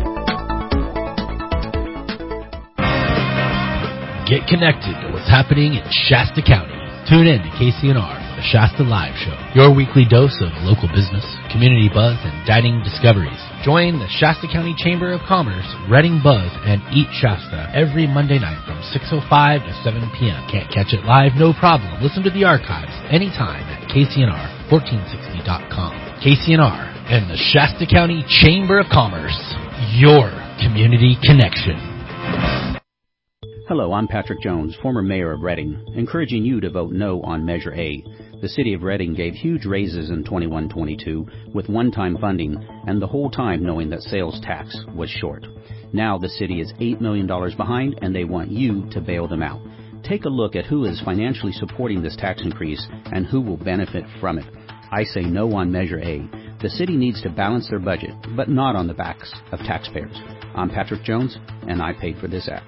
Get connected to what's happening in Shasta County. Tune in to K C N R for the Shasta Live Show, your weekly dose of local business, community buzz, and dining discoveries. Join the Shasta County Chamber of Commerce, Reading Buzz, and Eat Shasta every Monday night from six oh five to seven p.m. Can't catch it live? No problem. Listen to the archives anytime at K C N R fourteen sixty dot com. K C N R and the Shasta County Chamber of Commerce, your community connection. Hello, I'm Patrick Jones, former mayor of Reading, encouraging you to vote no on Measure A. The city of Reading gave huge raises in twenty-one twenty-two with one-time funding, and the whole time knowing that sales tax was short. Now the city is eight million dollars behind, and they want you to bail them out. Take a look at who is financially supporting this tax increase and who will benefit from it. I say no on Measure A. The city needs to balance their budget, but not on the backs of taxpayers. I'm Patrick Jones, and I paid for this ad.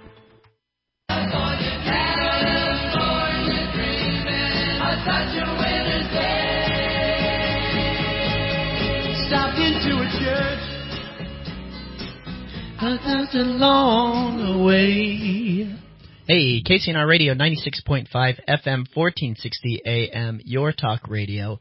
Stopped into a church along the way. Hey, K C N R Radio, ninety-six point five F M, fourteen sixty A M, your talk radio.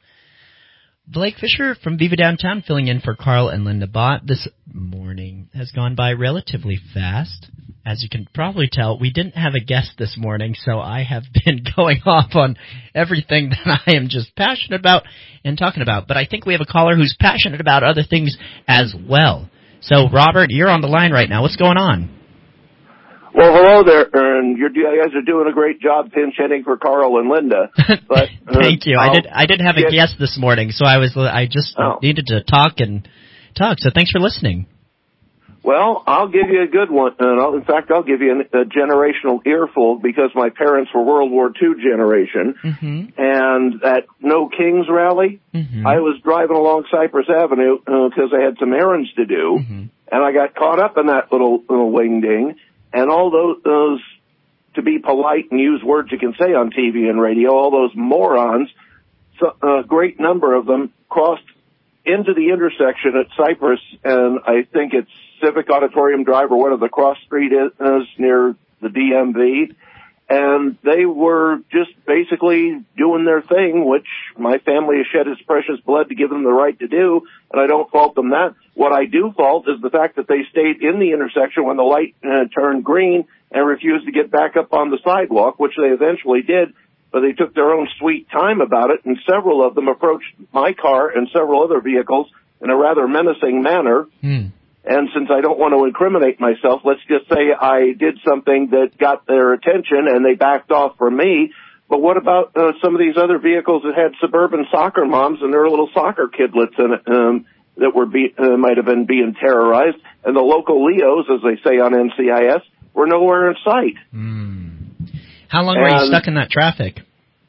Blake Fisher from Viva Downtown filling in for Carl and Linda Bott. This morning has gone by relatively fast. As you can probably tell, we didn't have a guest this morning, so I have been going off on everything that I am just passionate about and talking about. But I think we have a caller who's passionate about other things as well. So, Robert, you're on the line right now. What's going on? Well, hello there, and you guys are doing a great job pinch hitting for Carl and Linda. But uh, thank you. I'll I did. I did have a get, guest this morning, so I was. I just oh. needed to talk and talk. So, thanks for listening. Well, I'll give you a good one, and I'll, in fact, I'll give you an, a generational earful because my parents were World War Two generation, mm-hmm. and at No Kings rally, mm-hmm. I was driving along Cypress Avenue because uh, I had some errands to do, mm-hmm. and I got caught up in that little little wing ding, and all those, those, to be polite and use words you can say on T V and radio, all those morons, so, a great number of them crossed into the intersection at Cypress, and I think it's Civic Auditorium Drive or whatever the cross street is near the D M V, and they were just basically doing their thing, which my family has shed its precious blood to give them the right to do, and I don't fault them that. What I do fault is the fact that they stayed in the intersection when the light uh, turned green and refused to get back up on the sidewalk, which they eventually did, but they took their own sweet time about it, and several of them approached my car and several other vehicles in a rather menacing manner. Hmm. And since I don't want to incriminate myself, let's just say I did something that got their attention and they backed off from me. But what about uh, some of these other vehicles that had suburban soccer moms and their little soccer kidlets in it um, that were be, uh, might have been being terrorized? And the local Leos, as they say on N C I S, were nowhere in sight. Hmm. How long and, were you stuck in that traffic?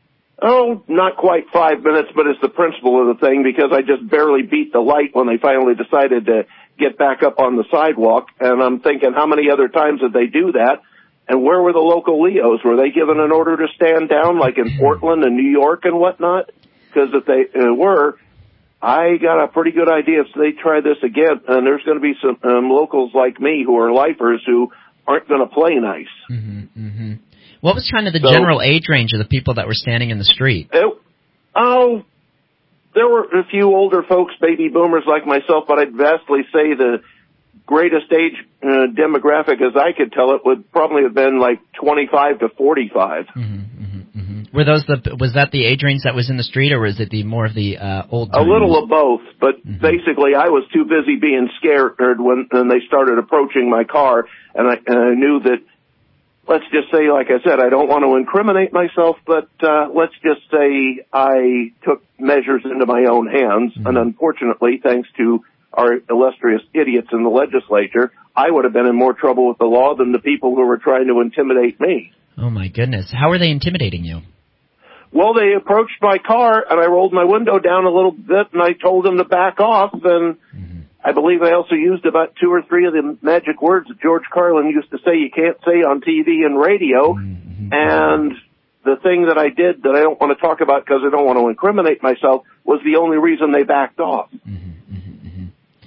Oh, not quite five minutes, but it's the principle of the thing because I just barely beat the light when they finally decided to get back up on the sidewalk. And I'm thinking, how many other times did they do that? And where were the local Leos? Were they given an order to stand down like in Portland and New York and whatnot? Because if they uh, were, I got a pretty good idea if they try this again, and there's going to be some um, locals like me who are lifers who aren't going to play nice. Mm-hmm, mm-hmm. What was kind of the so, general age range of the people that were standing in the street? It, oh, there were a few older folks, baby boomers like myself, but I'd vastly say the greatest age uh, demographic, as I could tell it, would probably have been like twenty-five to forty-five. Mm-hmm, mm-hmm, mm-hmm. Were those the was that the age range that was in the street, or was it the more of the uh, old timers? A little of both, but mm-hmm. basically I was too busy being scared when, when they started approaching my car, and I, and I knew that. Let's just say, like I said, I don't want to incriminate myself, but uh, let's just say I took measures into my own hands, mm-hmm. and unfortunately, thanks to our illustrious idiots in the legislature, I would have been in more trouble with the law than the people who were trying to intimidate me. Oh, my goodness. How are they intimidating you? Well, they approached my car, and I rolled my window down a little bit, and I told them to back off, and mm-hmm. I believe I also used about two or three of the magic words that George Carlin used to say you can't say on T V and radio. Mm-hmm. And the thing that I did that I don't want to talk about because I don't want to incriminate myself was the only reason they backed off. Mm-hmm. Mm-hmm.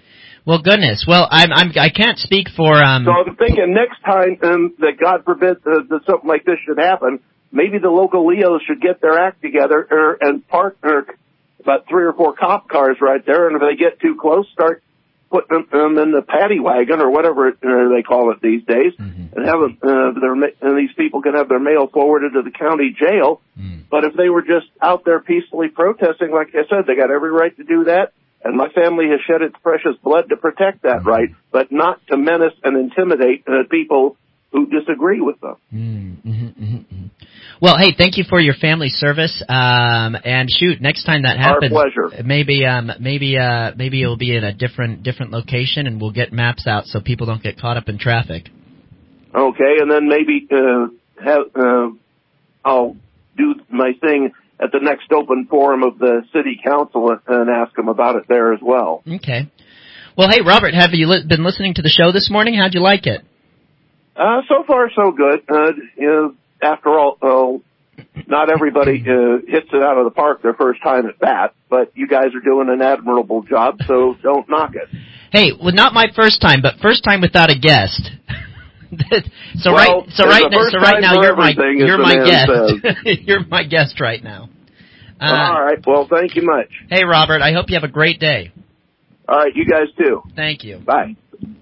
Well, goodness. Well, I'm, I'm, I can't speak for, um... So I'm thinking next time um, that, God forbid, uh, that something like this should happen, maybe the local Leos should get their act together er, and park er, about three or four cop cars right there, and if they get too close, start putting them, them in the paddy wagon or whatever it, uh, they call it these days, mm-hmm. and have them, uh, their, and these people can have their mail forwarded to the county jail. Mm. But if they were just out there peacefully protesting, like I said, they got every right to do that. And my family has shed its precious blood to protect that mm-hmm. right, but not to menace and intimidate uh, people who disagree with them. Mm-hmm, mm-hmm. Well, hey, thank you for your family service. Um, and shoot, next time that happens, our pleasure. maybe, um, maybe, uh, maybe you'll be in a different, different location, and we'll get maps out so people don't get caught up in traffic. Okay, and then maybe uh, have uh, I'll do my thing at the next open forum of the city council and ask them about it there as well. Okay. Well, hey, Robert, have you li- been listening to the show this morning? How'd you like it? Uh, so far, so good. Uh, you know, after all, uh, not everybody uh, hits it out of the park their first time at bat, but you guys are doing an admirable job, so don't knock it. Hey, well, not my first time, but first time without a guest. so well, right, so right, now, so right now you're my you're my guest. You're my guest right now. Uh, all right. Well, thank you much. Hey, Robert. I hope you have a great day. All right, you guys too. Thank you. Bye.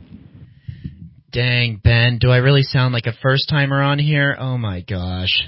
Dang, Ben, do I really sound like a first timer on here? Oh my gosh.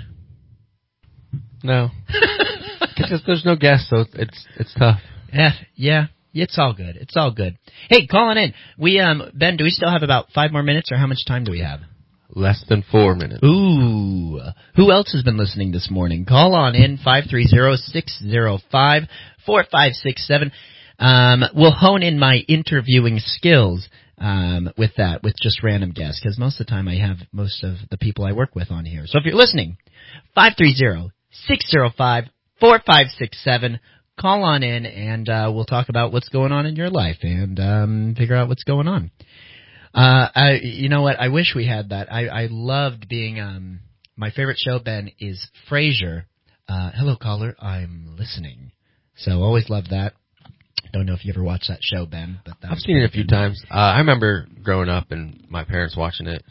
No, because there's no guest, so it's it's tough. Yeah, yeah. It's all good. It's all good. Hey, calling in. We, um, Ben, do we still have about five more minutes, or how much time do we have? Less than four minutes. Ooh. Who else has been listening this morning? Call on in, five three zero, six zero five, four five six seven. Um, we'll hone in my interviewing skills, um, with that, with just random guests, because most of the time I have most of the people I work with on here. So if you're listening, five three zero, six zero five, four five six seven. Call on in, and uh, we'll talk about what's going on in your life and um, figure out what's going on. Uh, I, you know what? I wish we had that. I, I loved being. Um, my favorite show, Ben, is Frasier. Uh, hello, caller. I'm listening. So always loved that. Don't know if you ever watched that show, Ben, but that I've seen it a few good. times. Uh, I remember growing up and my parents watching it.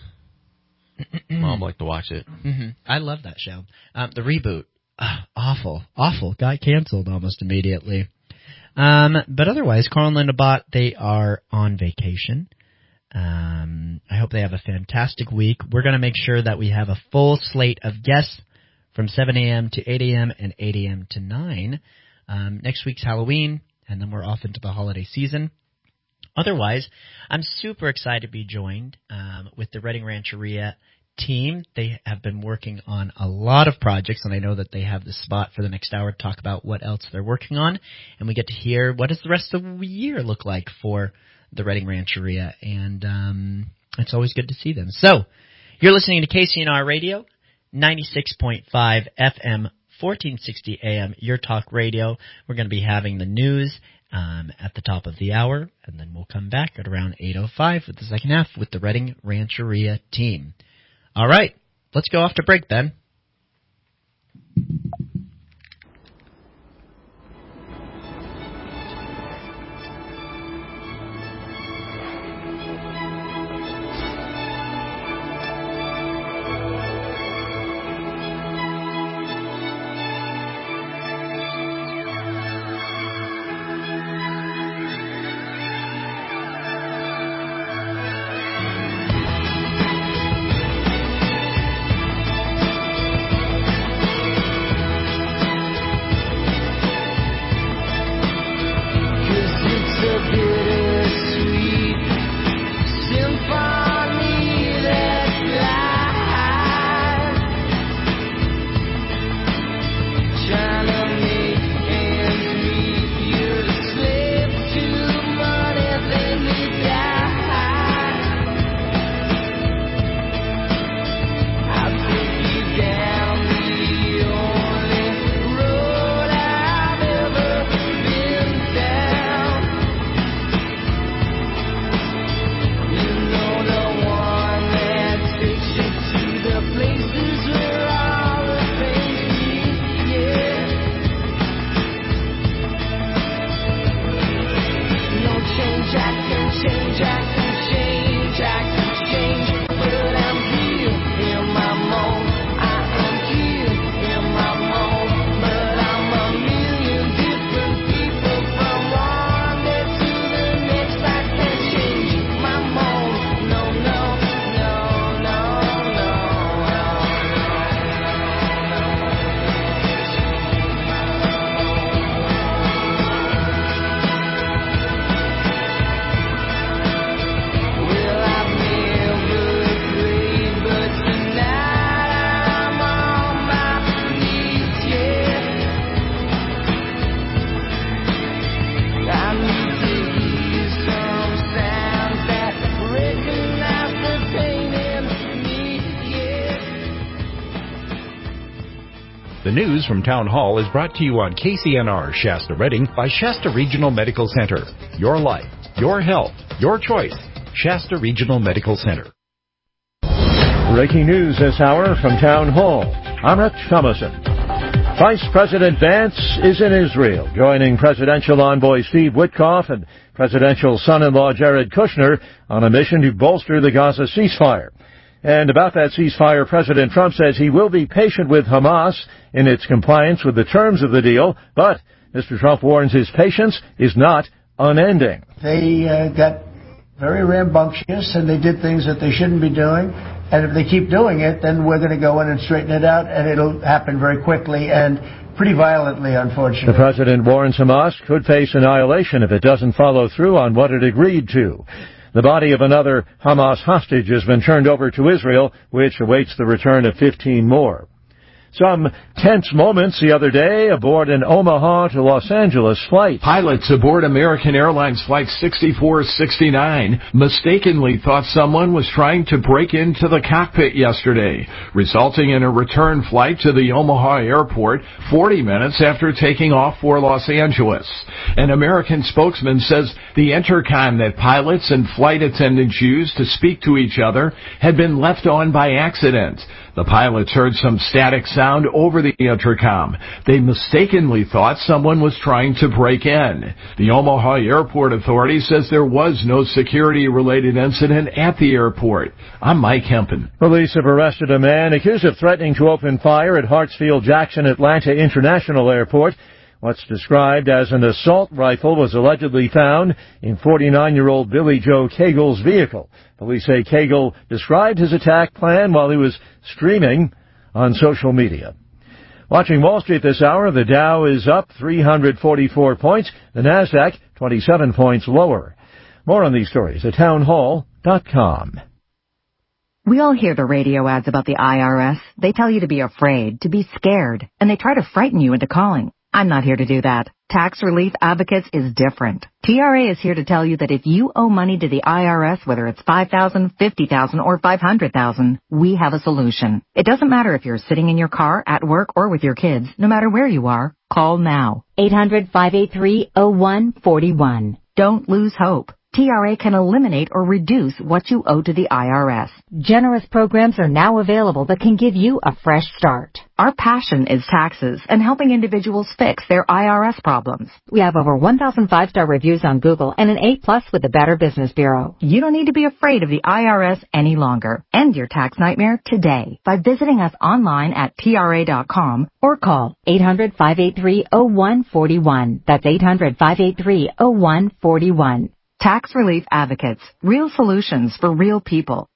Mom liked to watch it. Mm-hmm. I love that show. Um, the reboot. Uh, awful, awful. Got canceled almost immediately. Um, but otherwise, Carl and Linda Bott, they are on vacation. Um, I hope they have a fantastic week. We're going to make sure that we have a full slate of guests from seven a.m. to eight a.m. and eight a.m. to nine. Um, next week's Halloween, and then we're off into the holiday season. Otherwise, I'm super excited to be joined um, with the Redding Rancheria team. They have been working on a lot of projects, and I know that they have the spot for the next hour to talk about what else they're working on, and we get to hear what does the rest of the year look like for the Redding Rancheria, and um, it's always good to see them. So, you're listening to K C N R Radio, ninety-six point five F M, fourteen sixty A M, Your Talk Radio. We're going to be having the news um, at the top of the hour, and then we'll come back at around eight oh five with the second half with the Redding Rancheria team. All right, let's go off to break, Ben. The news from Town Hall is brought to you on K C N R Shasta Redding by Shasta Regional Medical Center. Your life, your health, your choice. Shasta Regional Medical Center. Breaking news this hour from Town Hall. I'm Rich Thomason. Vice President Vance is in Israel, joining presidential envoy Steve Witkoff and presidential son-in-law Jared Kushner on a mission to bolster the Gaza ceasefire. And about that ceasefire, President Trump says he will be patient with Hamas in its compliance with the terms of the deal, but Mister Trump warns his patience is not unending. They uh, got very rambunctious, and they did things that they shouldn't be doing. And if they keep doing it, then we're going to go in and straighten it out, and it'll happen very quickly and pretty violently, unfortunately. The president warns Hamas could face annihilation if it doesn't follow through on what it agreed to. The body of another Hamas hostage has been turned over to Israel, which awaits the return of fifteen more. Some tense moments the other day aboard an Omaha to Los Angeles flight. Pilots aboard American Airlines Flight sixty-four sixty-nine mistakenly thought someone was trying to break into the cockpit yesterday, resulting in a return flight to the Omaha airport forty minutes after taking off for Los Angeles. An American spokesman says the intercom that pilots and flight attendants used to speak to each other had been left on by accident. The pilots heard some static sound over the intercom. They mistakenly thought someone was trying to break in. The Omaha Airport Authority says there was no security-related incident at the airport. I'm Mike Hempen. Police have arrested a man accused of threatening to open fire at Hartsfield-Jackson Atlanta International Airport. What's described as an assault rifle was allegedly found in forty-nine-year-old Billy Joe Cagle's vehicle. Police say Cagle described his attack plan while he was streaming on social media. Watching Wall Street this hour, the Dow is up three hundred forty-four points, the Nasdaq twenty-seven points lower. More on these stories at townhall dot com. We all hear the radio ads about the I R S. They tell you to be afraid, to be scared, and they try to frighten you into calling. I'm not here to do that. Tax Relief Advocates is different. T R A is here to tell you that if you owe money to the I R S, whether it's five thousand dollars, fifty thousand dollars, or five hundred thousand dollars, we have a solution. It doesn't matter if you're sitting in your car, at work, or with your kids. No matter where you are, call now. eight hundred, five eight three, oh one four one. Don't lose hope. T R A can eliminate or reduce what you owe to the I R S. Generous programs are now available that can give you a fresh start. Our passion is taxes and helping individuals fix their I R S problems. We have over one thousand five-star reviews on Google and an A plus with the Better Business Bureau. You don't need to be afraid of the I R S any longer. End your tax nightmare today by visiting us online at T R A dot com or call eight hundred, five eight three, oh one four one. That's eight hundred, five eight three, oh one four one. Tax Relief Advocates. Real solutions for real people.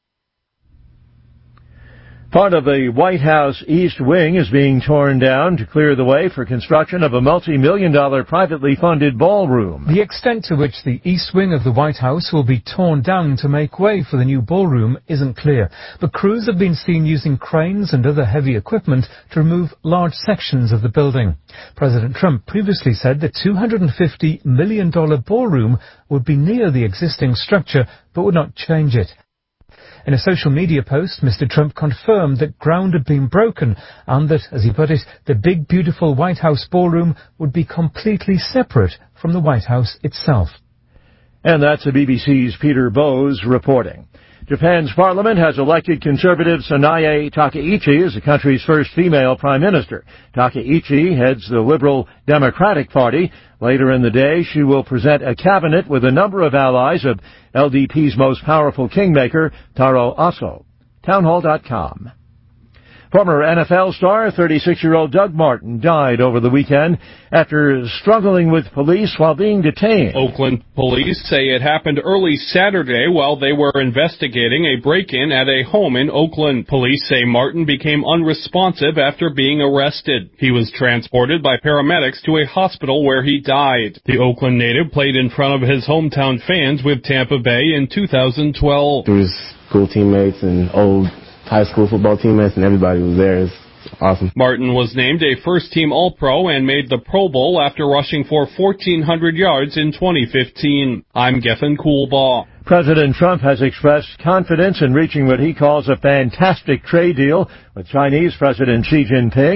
Part of the White House East Wing is being torn down to clear the way for construction of a multi-million dollar privately funded ballroom. The extent to which the East Wing of the White House will be torn down to make way for the new ballroom isn't clear, but crews have been seen using cranes and other heavy equipment to remove large sections of the building. President Trump previously said the two hundred fifty million dollars ballroom would be near the existing structure but would not change it. In a social media post, Mister Trump confirmed that ground had been broken and that, as he put it, the big, beautiful White House ballroom would be completely separate from the White House itself. And that's the B B C's Peter Bowes reporting. Japan's parliament has elected conservative Sanae Takaichi as the country's first female prime minister. Takaichi heads the Liberal Democratic Party. Later in the day, she will present a cabinet with a number of allies of L D P's most powerful kingmaker, Taro Aso. townhall dot com. Former N F L star, thirty-six-year-old Doug Martin, died over the weekend after struggling with police while being detained. Oakland police say it happened early Saturday while they were investigating a break-in at a home in Oakland. Police say Martin became unresponsive after being arrested. He was transported by paramedics to a hospital where he died. The Oakland native played in front of his hometown fans with Tampa Bay in two thousand twelve. Through his school teammates and old high school football teammates, and everybody was there. It's awesome. Martin was named a first-team All-Pro and made the Pro Bowl after rushing for fourteen hundred yards in twenty fifteen. I'm Geffen Coolbaugh. President Trump has expressed confidence in reaching what he calls a fantastic trade deal with Chinese President Xi Jinping.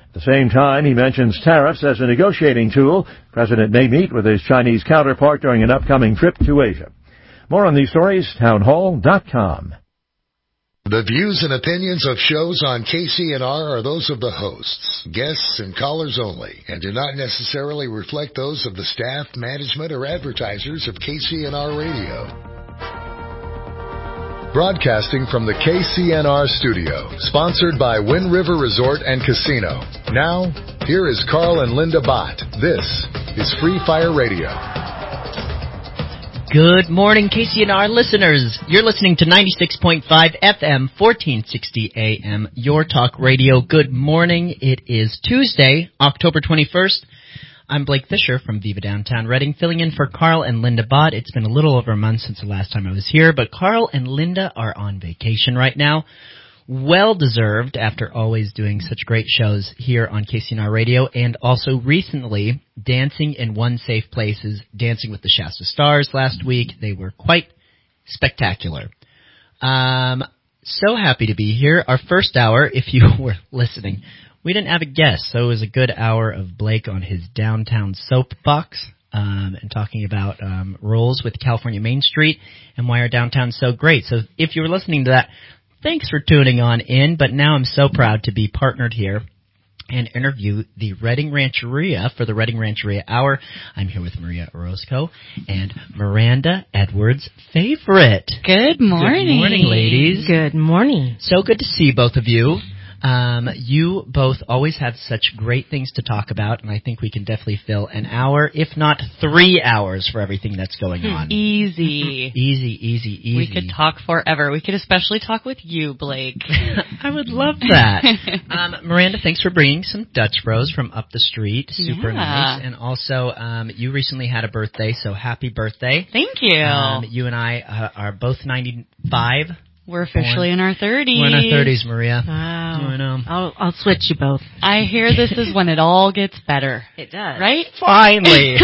At the same time, he mentions tariffs as a negotiating tool. The president may meet with his Chinese counterpart during an upcoming trip to Asia. More on these stories, townhall dot com. The views and opinions of shows on K C N R are those of the hosts, guests, and callers only, and do not necessarily reflect those of the staff, management, or advertisers of K C N R Radio. Broadcasting from the K C N R studio, sponsored by Wind River Resort and Casino. Now, here is Carl and Linda Bott. This is Free Fire Radio. Good morning, K C N R listeners. You're listening to ninety-six point five F M, fourteen sixty A M, Your Talk Radio. Good morning. It is Tuesday, October twenty-first. I'm Blake Fisher from Viva Downtown Reading, filling in for Carl and Linda Bott. It's been a little over a month since the last time I was here, but Carl and Linda are on vacation right now. Well deserved after always doing such great shows here on K C N R Radio, and also recently dancing in One Safe Places, Dancing with the Shasta Stars last week. They were quite spectacular. Um, so happy to be here. Our first hour, if you were listening, we didn't have a guest, so it was a good hour of Blake on his downtown soapbox um, and talking about um, rules with California Main Street and why our downtown's so great. So if you were listening to that, thanks for tuning on in, but now I'm so proud to be partnered here and interview the Reading Rancheria for the Reading Rancheria Hour. I'm here with Maria Orozco and Miranda Edwards Favorite. Good morning. Good morning, ladies. Good morning. So good to see both of you. Um, you both always have such great things to talk about, and I think we can definitely fill an hour, if not three hours, for everything that's going on. Easy. Easy, easy, easy. We could talk forever. We could especially talk with you, Blake. I would love that. um, Miranda, thanks for bringing some Dutch Bros from up the street. Super Yeah. nice. And also, um, you recently had a birthday, so happy birthday. Thank you. Um, you and I uh, are both ninety-five. We're officially in our thirties. We're in our thirties, Maria. Wow. I know. I'll, I'll switch you both. I hear this is when it all gets better. It does. Right? Finally.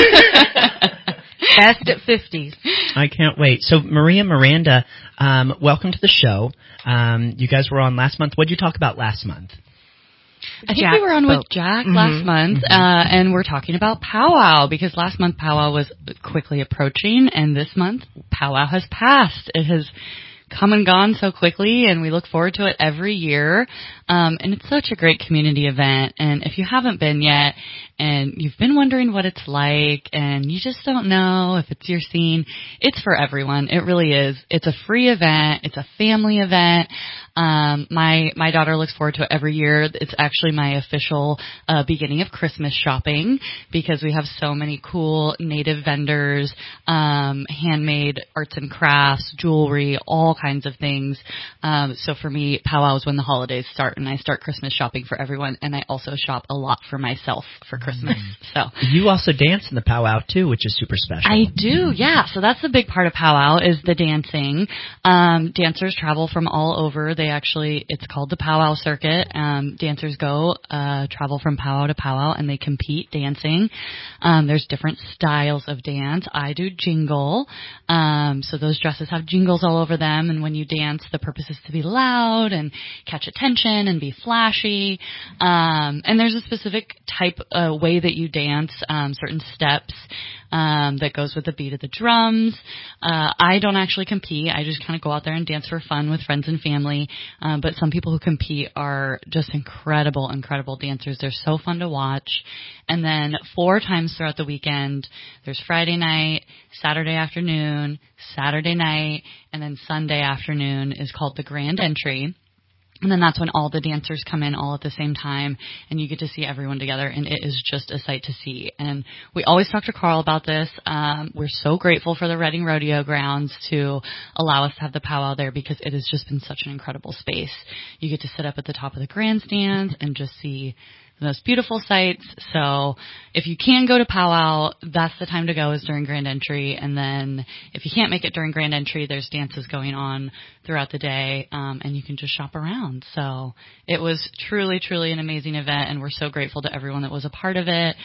Best at fifties. I can't wait. So, Maria, Miranda, um, welcome to the show. Um, you guys were on last month. What did you talk about last month? I think Jack we were on spoke. with Jack mm-hmm. last month, mm-hmm. uh, and we're talking about powwow, because last month powwow was quickly approaching, and this month powwow has passed. It has come and gone so quickly, and we look forward to it every year. Um, and it's such a great community event. And if you haven't been yet, and you've been wondering what it's like, and you just don't know if it's your scene, it's for everyone. It really is. It's a free event. It's a family event. Um, my, my daughter looks forward to it every year. It's actually my official, uh, beginning of Christmas shopping, because we have so many cool native vendors, um, handmade arts and crafts, jewelry, all kinds of things. Um, so for me, powwow is when the holidays start, and I start Christmas shopping for everyone, and I also shop a lot for myself for Christmas. So you also dance in the powwow too, which is super special. I do, yeah. So that's the big part of powwow, is the dancing. Um, dancers travel from all over. They actually, it's called the powwow circuit. Um, dancers go, uh, travel from powwow to powwow, and they compete dancing. Um, there's different styles of dance. I do jingle. Um, so those dresses have jingles all over them, and when you dance, the purpose is to be loud and catch attention and be flashy. Um, and there's a specific type, uh, way that you dance, um, certain steps, um, that goes with the beat of the drums. Uh, I don't actually compete. I just kind of go out there and dance for fun with friends and family. Um, but some people who compete are just incredible, incredible dancers. They're so fun to watch. And then four times throughout the weekend, there's Friday night, Saturday afternoon, Saturday night, and then Sunday afternoon is called the Grand Entry. And then that's when all the dancers come in all at the same time, and you get to see everyone together, and it is just a sight to see. And we always talk to Carl about this. Um, we're so grateful for the Reading Rodeo Grounds to allow us to have the powwow there, because it has just been such an incredible space. You get to sit up at the top of the grandstands and just see the most beautiful sights. So if you can go to powwow, that's the time to go, is during Grand Entry. And then if you can't make it during Grand Entry, there's dances going on throughout the day, um, and you can just shop around. So it was truly, truly an amazing event, and we're so grateful to everyone that was a part of it,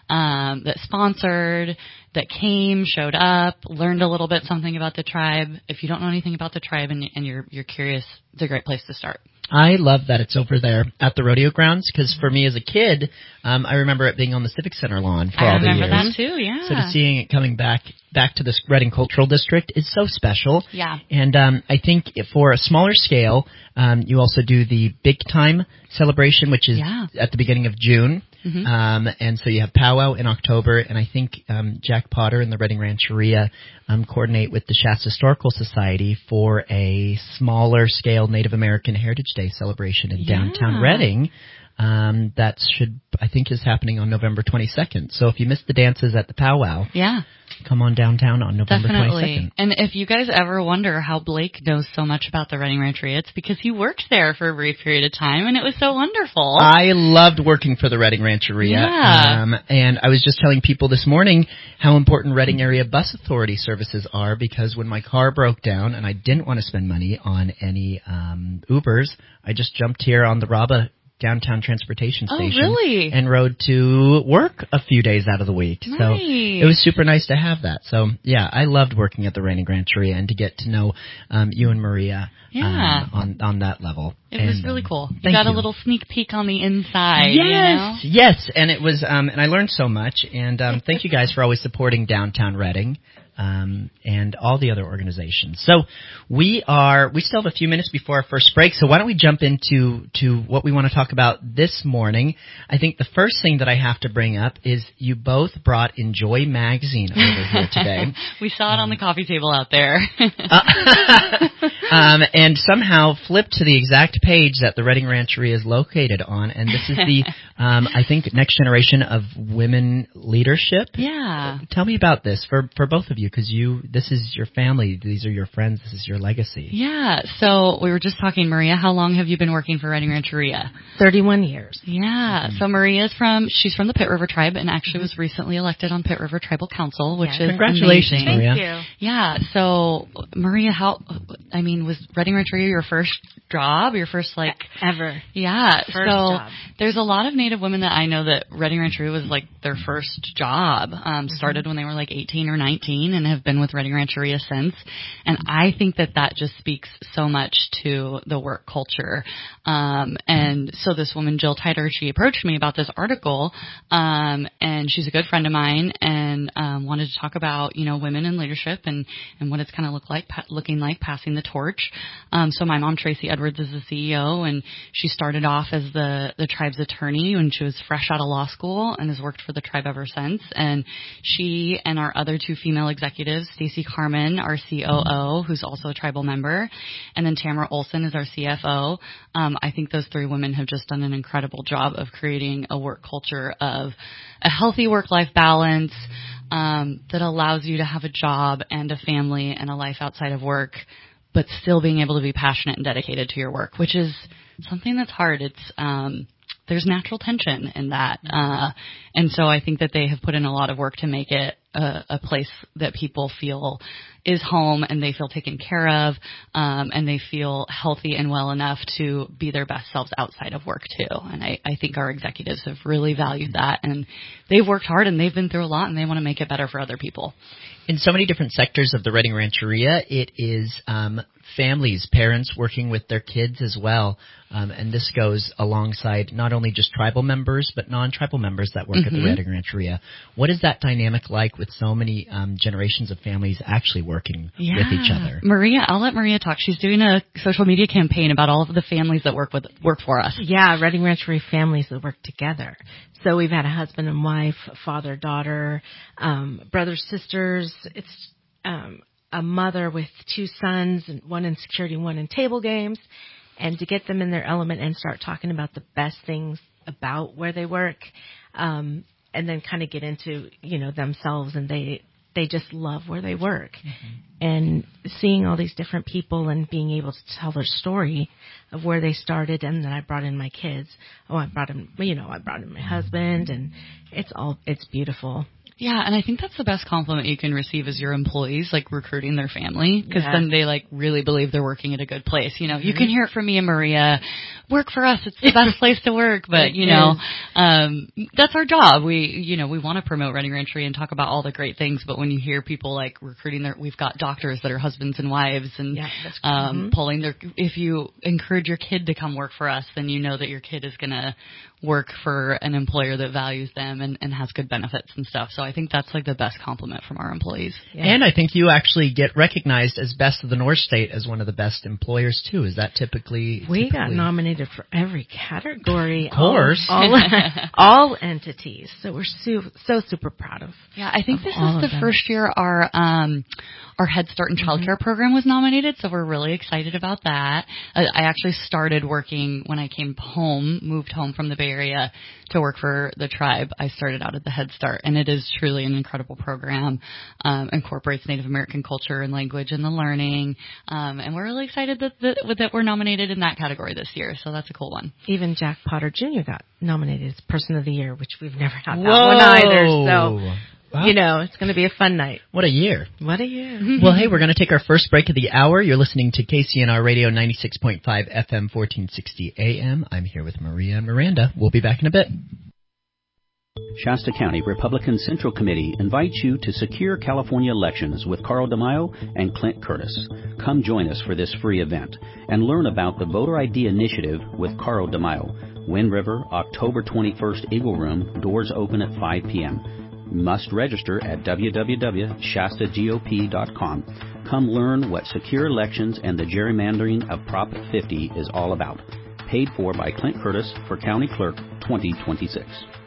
um, that sponsored, that came, showed up, learned a little bit something about the tribe. If you don't know anything about the tribe and, and you're you're curious, it's a great place to start. I love that it's over there at the rodeo grounds, because for me as a kid, um, I remember it being on the Civic Center lawn for I all the years. remember that too, yeah. So to seeing it coming back back to this Reading Cultural District is so special. Yeah. And um, I think for a smaller scale, um, you also do the Big Time celebration, which is Yeah. at the beginning of June. Mhm. Um, and so you have powwow in October, and I think um, Jack Potter and the Reading Rancheria um, coordinate with the Shasta Historical Society for a smaller scale Native American Heritage Day celebration in Yeah. downtown Reading. Um, that should, I think, is happening on November twenty-second. So if you missed the dances at the powwow, Yeah. come on downtown on November Definitely. twenty-second. And if you guys ever wonder how Blake knows so much about the Reading Rancheria, it's because he worked there for a brief period of time, and it was so wonderful. I loved working for the Reading Rancheria. Yeah. Um, and I was just telling people this morning how important Reading Area Bus Authority services are, because when my car broke down and I didn't want to spend money on any um, Ubers, I just jumped here on the Raba downtown transportation Oh, station really? and rode to work a few days out of the week. So Nice. it was super nice to have that. So yeah, I loved working at the Reading Rancheria and to get to know um, you and Maria Yeah. um, on on that level. It and, was really cool. You thank got you. a little sneak peek on the inside. Yes, You know? yes, and it was, um, and I learned so much. And um, thank you guys for always supporting Downtown Reading um, and all the other organizations. So we are, we still have a few minutes before our first break. So why don't we jump into to what we want to talk about this morning? I think the first thing that I have to bring up is you both brought Enjoy Magazine over here today. We saw it on the coffee table out there. um, and somehow flipped to the exact page that the Reading Rancheria is located on, and this is the, um, I think, next generation of women leadership. Yeah. Tell me about this for for both of you, because you, this is your family, these are your friends, this is your legacy. Yeah. So we were just talking, Maria. How long have you been working for Reading Rancheria? Thirty-one years. Yeah. So Maria's from, she's from the Pit River Tribe, and actually was recently elected on Pit River Tribal Council, which Yeah. is Congratulations, amazing. Maria. Thank you. Yeah. So Maria, how? I mean, was Reading Rancheria your first job? Your first like Ever. Yeah. First so job. there's a lot of Native women that I know that Reading Rancheria was like their first job. Um, started when they were like eighteen or nineteen and have been with Reading Rancheria since. And I think that that just speaks so much to the work culture. Um, and so this woman, Jill Titer, she approached me about this article, um, and she's a good friend of mine, and um, wanted to talk about, you know, women in leadership and, and what it's kind of look like, pa- looking like passing the torch. Um, so my mom, Tracy Edwards, is the C E O, and she started off as the, the tribe's attorney when she was fresh out of law school and has worked for the tribe ever since. And she and our other two female executives, Stacey Carmen, our C O O, who's also a tribal member, and then Tamara Olson is our C F O. Um, I think those three women have just done an incredible job of creating a work culture of a healthy work-life balance um, that allows you to have a job and a family and a life outside of work, but still being able to be passionate and dedicated to your work, which is something that's hard. It's um, there's natural tension in that, uh, and so I think that they have put in a lot of work to make it a, a place that people feel is home and they feel taken care of, um, and they feel healthy and well enough to be their best selves outside of work too. And I, I think our executives have really valued that, and they've worked hard and they've been through a lot, and they want to make it better for other people. In so many different sectors of the Reading Rancheria, it is um, families, parents working with their kids as well. Um, and this goes alongside not only just tribal members, but non-tribal members that work Mm-hmm. at the Reading Rancheria. What is that dynamic like with so many um, generations of families actually working Yeah. with each other? Maria, I'll let Maria talk. She's doing a social media campaign about all of the families that work with work for us. Yeah, Reading Rancheria families that work together. So we've had a husband and wife, father, daughter, um, brothers, sisters. It's um, a mother with two sons, and one in security, one in table games. And to get them in their element and start talking about the best things about where they work, um, and then kind of get into, you know, themselves, and they they just love where they work. Mm-hmm. And seeing all these different people and being able to tell their story of where they started, and then I brought in my kids. Oh, I brought in, you know, I brought in my husband, and it's all, it's beautiful. Yeah, and I think that's the best compliment you can receive as your employees, like recruiting their family, because Yeah. then they like really believe they're working at a good place. You know, Mm-hmm. you can hear it from me and Maria. work for us. It's the best place to work. But, you know, um, that's our job. We, you know, we want to promote Reading Reentry and talk about all the great things. But when you hear people like recruiting their, we've got doctors that are husbands and wives and yeah, that's um, mm-hmm. pulling their, if you encourage your kid to come work for us, then you know that your kid is going to work for an employer that values them and, and has good benefits and stuff. So I think that's like the best compliment from our employees. Yeah. And I think you actually get recognized as Best of the North State as one of the best employers too. Is that typically? We typically... got nominated for every category. Of course. All, all, all entities. So we're su- so super proud of. Yeah, I think of this all is the them. first year our um, our Head Start and Child Care mm-hmm. program was nominated, so we're really excited about that. Uh, I actually started working when I came home, moved home from the Bay Area to work for the tribe. I started out at the Head Start, and it is truly an incredible program. Um, incorporates Native American culture and language in the learning, um, and we're really excited that, that that we're nominated in that category this year. So that's a cool one. Even Jack Potter Junior got nominated as Person of the Year, which we've never had that Whoa. one either. So. Wow. You know, it's going to be a fun night. What a year. What a year. Well, hey, we're going to take our first break of the hour. You're listening to K C N R Radio ninety-six point five F M, fourteen sixty A M. I'm here with Maria and Miranda. We'll be back in a bit. Shasta County Republican Central Committee invites you to secure California elections with Carl DeMaio and Clint Curtis. Come join us for this free event and learn about the Voter I D Initiative with Carl DeMaio. Wind River, October twenty-first, Eagle Room, doors open at five p.m. Must register at w w w dot shasta g o p dot com. Come learn what secure elections and the gerrymandering of Prop fifty is all about. Paid for by Clint Curtis for County Clerk twenty twenty-six.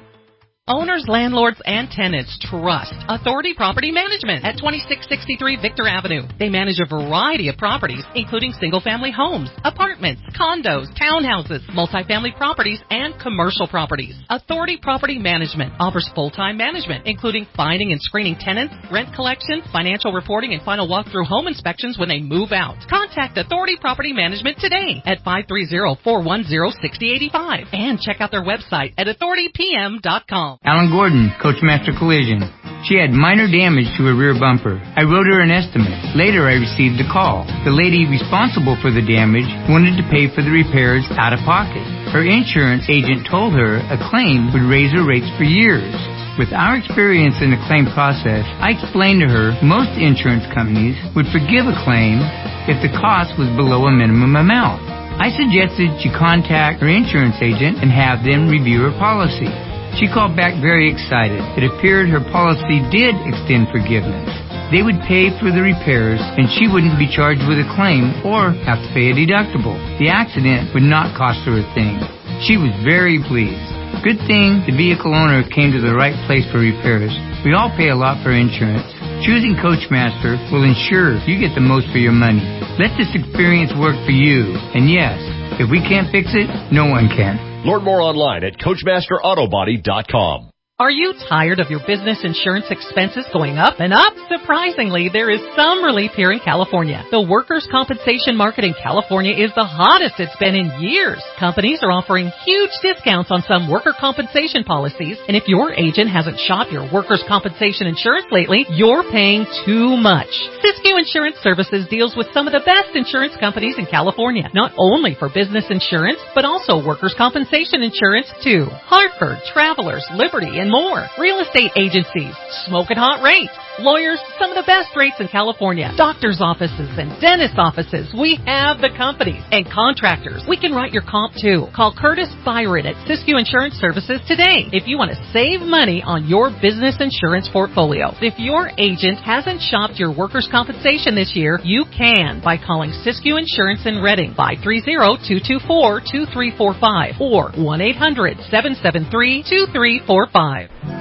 Owners, landlords, and tenants trust Authority Property Management at twenty-six sixty-three Victor Avenue. They manage a variety of properties, including single-family homes, apartments, condos, townhouses, multifamily properties, and commercial properties. Authority Property Management offers full-time management, including finding and screening tenants, rent collection, financial reporting, and final walkthrough home inspections when they move out. Contact Authority Property Management today at five three zero, four one zero, six zero eight five and check out their website at authority p m dot com. Alan Gordon, Coachmaster Collision. She had minor damage to her rear bumper. I wrote her an estimate. Later, I received a call. The lady responsible for the damage wanted to pay for the repairs out of pocket. Her insurance agent told her a claim would raise her rates for years. With our experience in the claim process, I explained to her most insurance companies would forgive a claim if the cost was below a minimum amount. I suggested she contact her insurance agent and have them review her policy. She called back very excited. It appeared her policy did extend forgiveness. They would pay for the repairs, and she wouldn't be charged with a claim or have to pay a deductible. The accident would not cost her a thing. She was very pleased. Good thing the vehicle owner came to the right place for repairs. We all pay a lot for insurance. Choosing Coachmaster will ensure you get the most for your money. Let this experience work for you. And yes, if we can't fix it, no one can. Learn more online at coachmaster auto body dot com. Are you tired of your business insurance expenses going up and up? Surprisingly, there is some relief here in California. The workers' compensation market in California is the hottest it's been in years. Companies are offering huge discounts on some worker compensation policies, and if your agent hasn't shopped your workers' compensation insurance lately, you're paying too much. Siskiyou Insurance Services deals with some of the best insurance companies in California, not only for business insurance, but also workers' compensation insurance too. Hartford, Travelers, Liberty, and more. Real estate agencies, smoking hot rates. Lawyers, some of the best rates in California. Doctors' offices and dentist offices. We have the companies. And contractors. We can write your comp too. Call Curtis Byron at Siskiyou Insurance Services today if you want to save money on your business insurance portfolio. If your agent hasn't shopped your workers' compensation this year, you can by calling Siskiyou Insurance in Redding, five three zero, two two four, two three four five or one eight hundred, seven seven three, two three four five.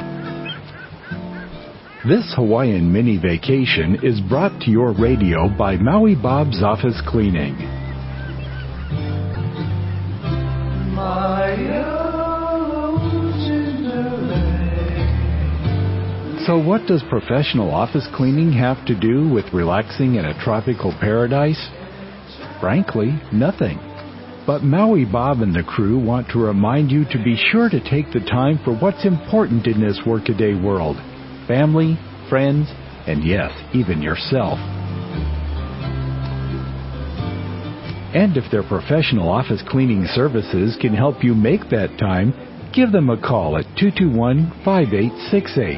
This Hawaiian mini vacation is brought to your radio by Maui Bob's Office Cleaning. So what does professional office cleaning have to do with relaxing in a tropical paradise? Frankly, nothing. But Maui Bob and the crew want to remind you to be sure to take the time for what's important in this workaday world. Family, friends, and yes, even yourself. And if their professional office cleaning services can help you make that time, give them a call at two two one, five eight six eight.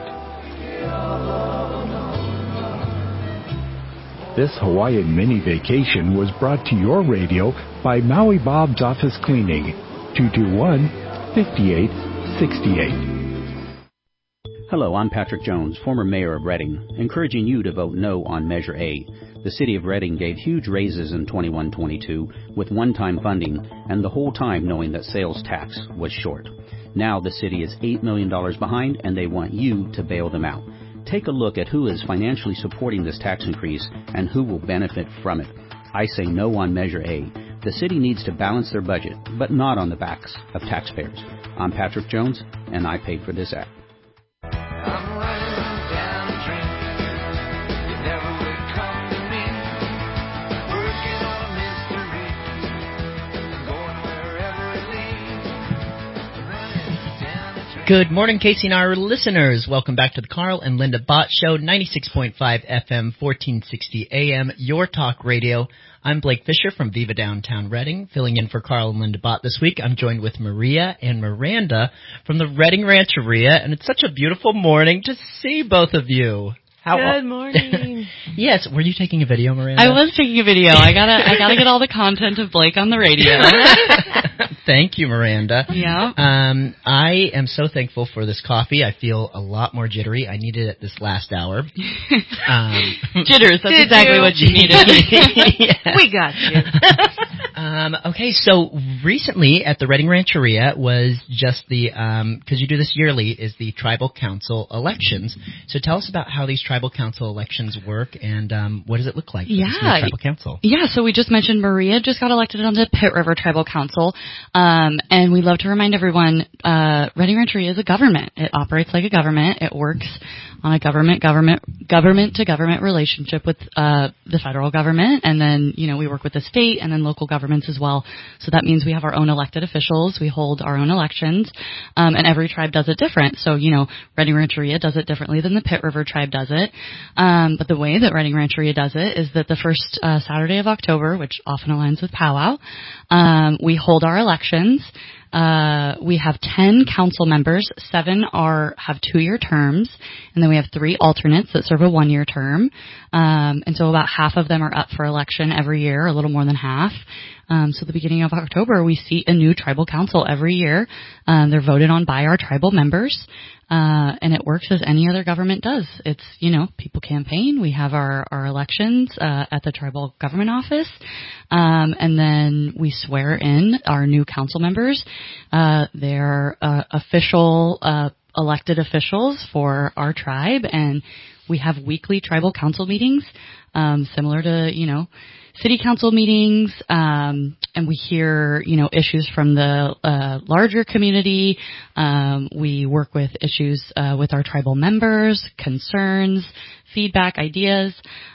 This Hawaiian mini vacation was brought to your radio by Maui Bob's Office Cleaning, two two one, five eight six eight. Hello, I'm Patrick Jones, former mayor of Reading, encouraging you to vote no on Measure A. The city of Reading gave huge raises in twenty-one twenty-two with one-time funding, and the whole time knowing that sales tax was short. Now the city is eight million dollars behind, and they want you to bail them out. Take a look at who is financially supporting this tax increase and who will benefit from it. I say no on Measure A. The city needs to balance their budget, but not on the backs of taxpayers. I'm Patrick Jones, and I paid for this ad. Good morning, K C N R listeners. Welcome back to the Carl and Linda Bott Show, ninety-six point five F M, fourteen sixty A M, Your Talk Radio. I'm Blake Fisher from Viva Downtown Reading, filling in for Carl and Linda Bott this week. I'm joined with Maria and Miranda from the Reading Rancheria, and it's such a beautiful morning to see both of you. How Good morning. Yes, were you taking a video, Miranda? I was taking a video. I gotta, I gotta get all the content of Blake on the radio. Thank you, Miranda. Yeah. Um, I am so thankful for this coffee. I feel a lot more jittery. I needed it this last hour. Um, Jitters, that's Did exactly you? what you needed. Yeah. We got you. um, okay, so recently at the Reading Rancheria was just the, um, because you do this yearly, is the Tribal Council elections. So tell us about how these Tribal Council elections work and um, what does it look like for Yeah. this new Tribal Council? Yeah, so we just mentioned Maria just got elected on the Pitt River Tribal Council. Um, and we love to remind everyone, uh, Reading Rancheria is a government. It operates like a government. It works on a government, government, government to government relationship with, uh, the federal government. And then, you know, we work with the state and then local governments as well. So that means we have our own elected officials. We hold our own elections. Um, and every tribe does it different. So, you know, Reading Rancheria does it differently than the Pitt River tribe does it. Um, but the way that Reading Rancheria does it is that the first, uh, Saturday of October, which often aligns with powwow, um, we hold our elections. Uh, we have ten council members. Seven are have two-year terms, and then we have three alternates that serve a one-year term. Um, and so about half of them are up for election every year, a little more than half. Um, so at the beginning of October, we seat a new tribal council every year. Um, they're voted on by our tribal members. Uh, and it works as any other government does. It's, you know, people campaign. We have our, our elections, uh, at the tribal government office. Um, and then we swear in our new council members. Uh, they're, uh, official, uh, elected officials for our tribe. And we have weekly tribal council meetings, um, similar to, you know, city council meetings, um, and we hear, you know, issues from the uh, larger community. Um, we work with issues uh, with our tribal members, concerns, feedback, ideas,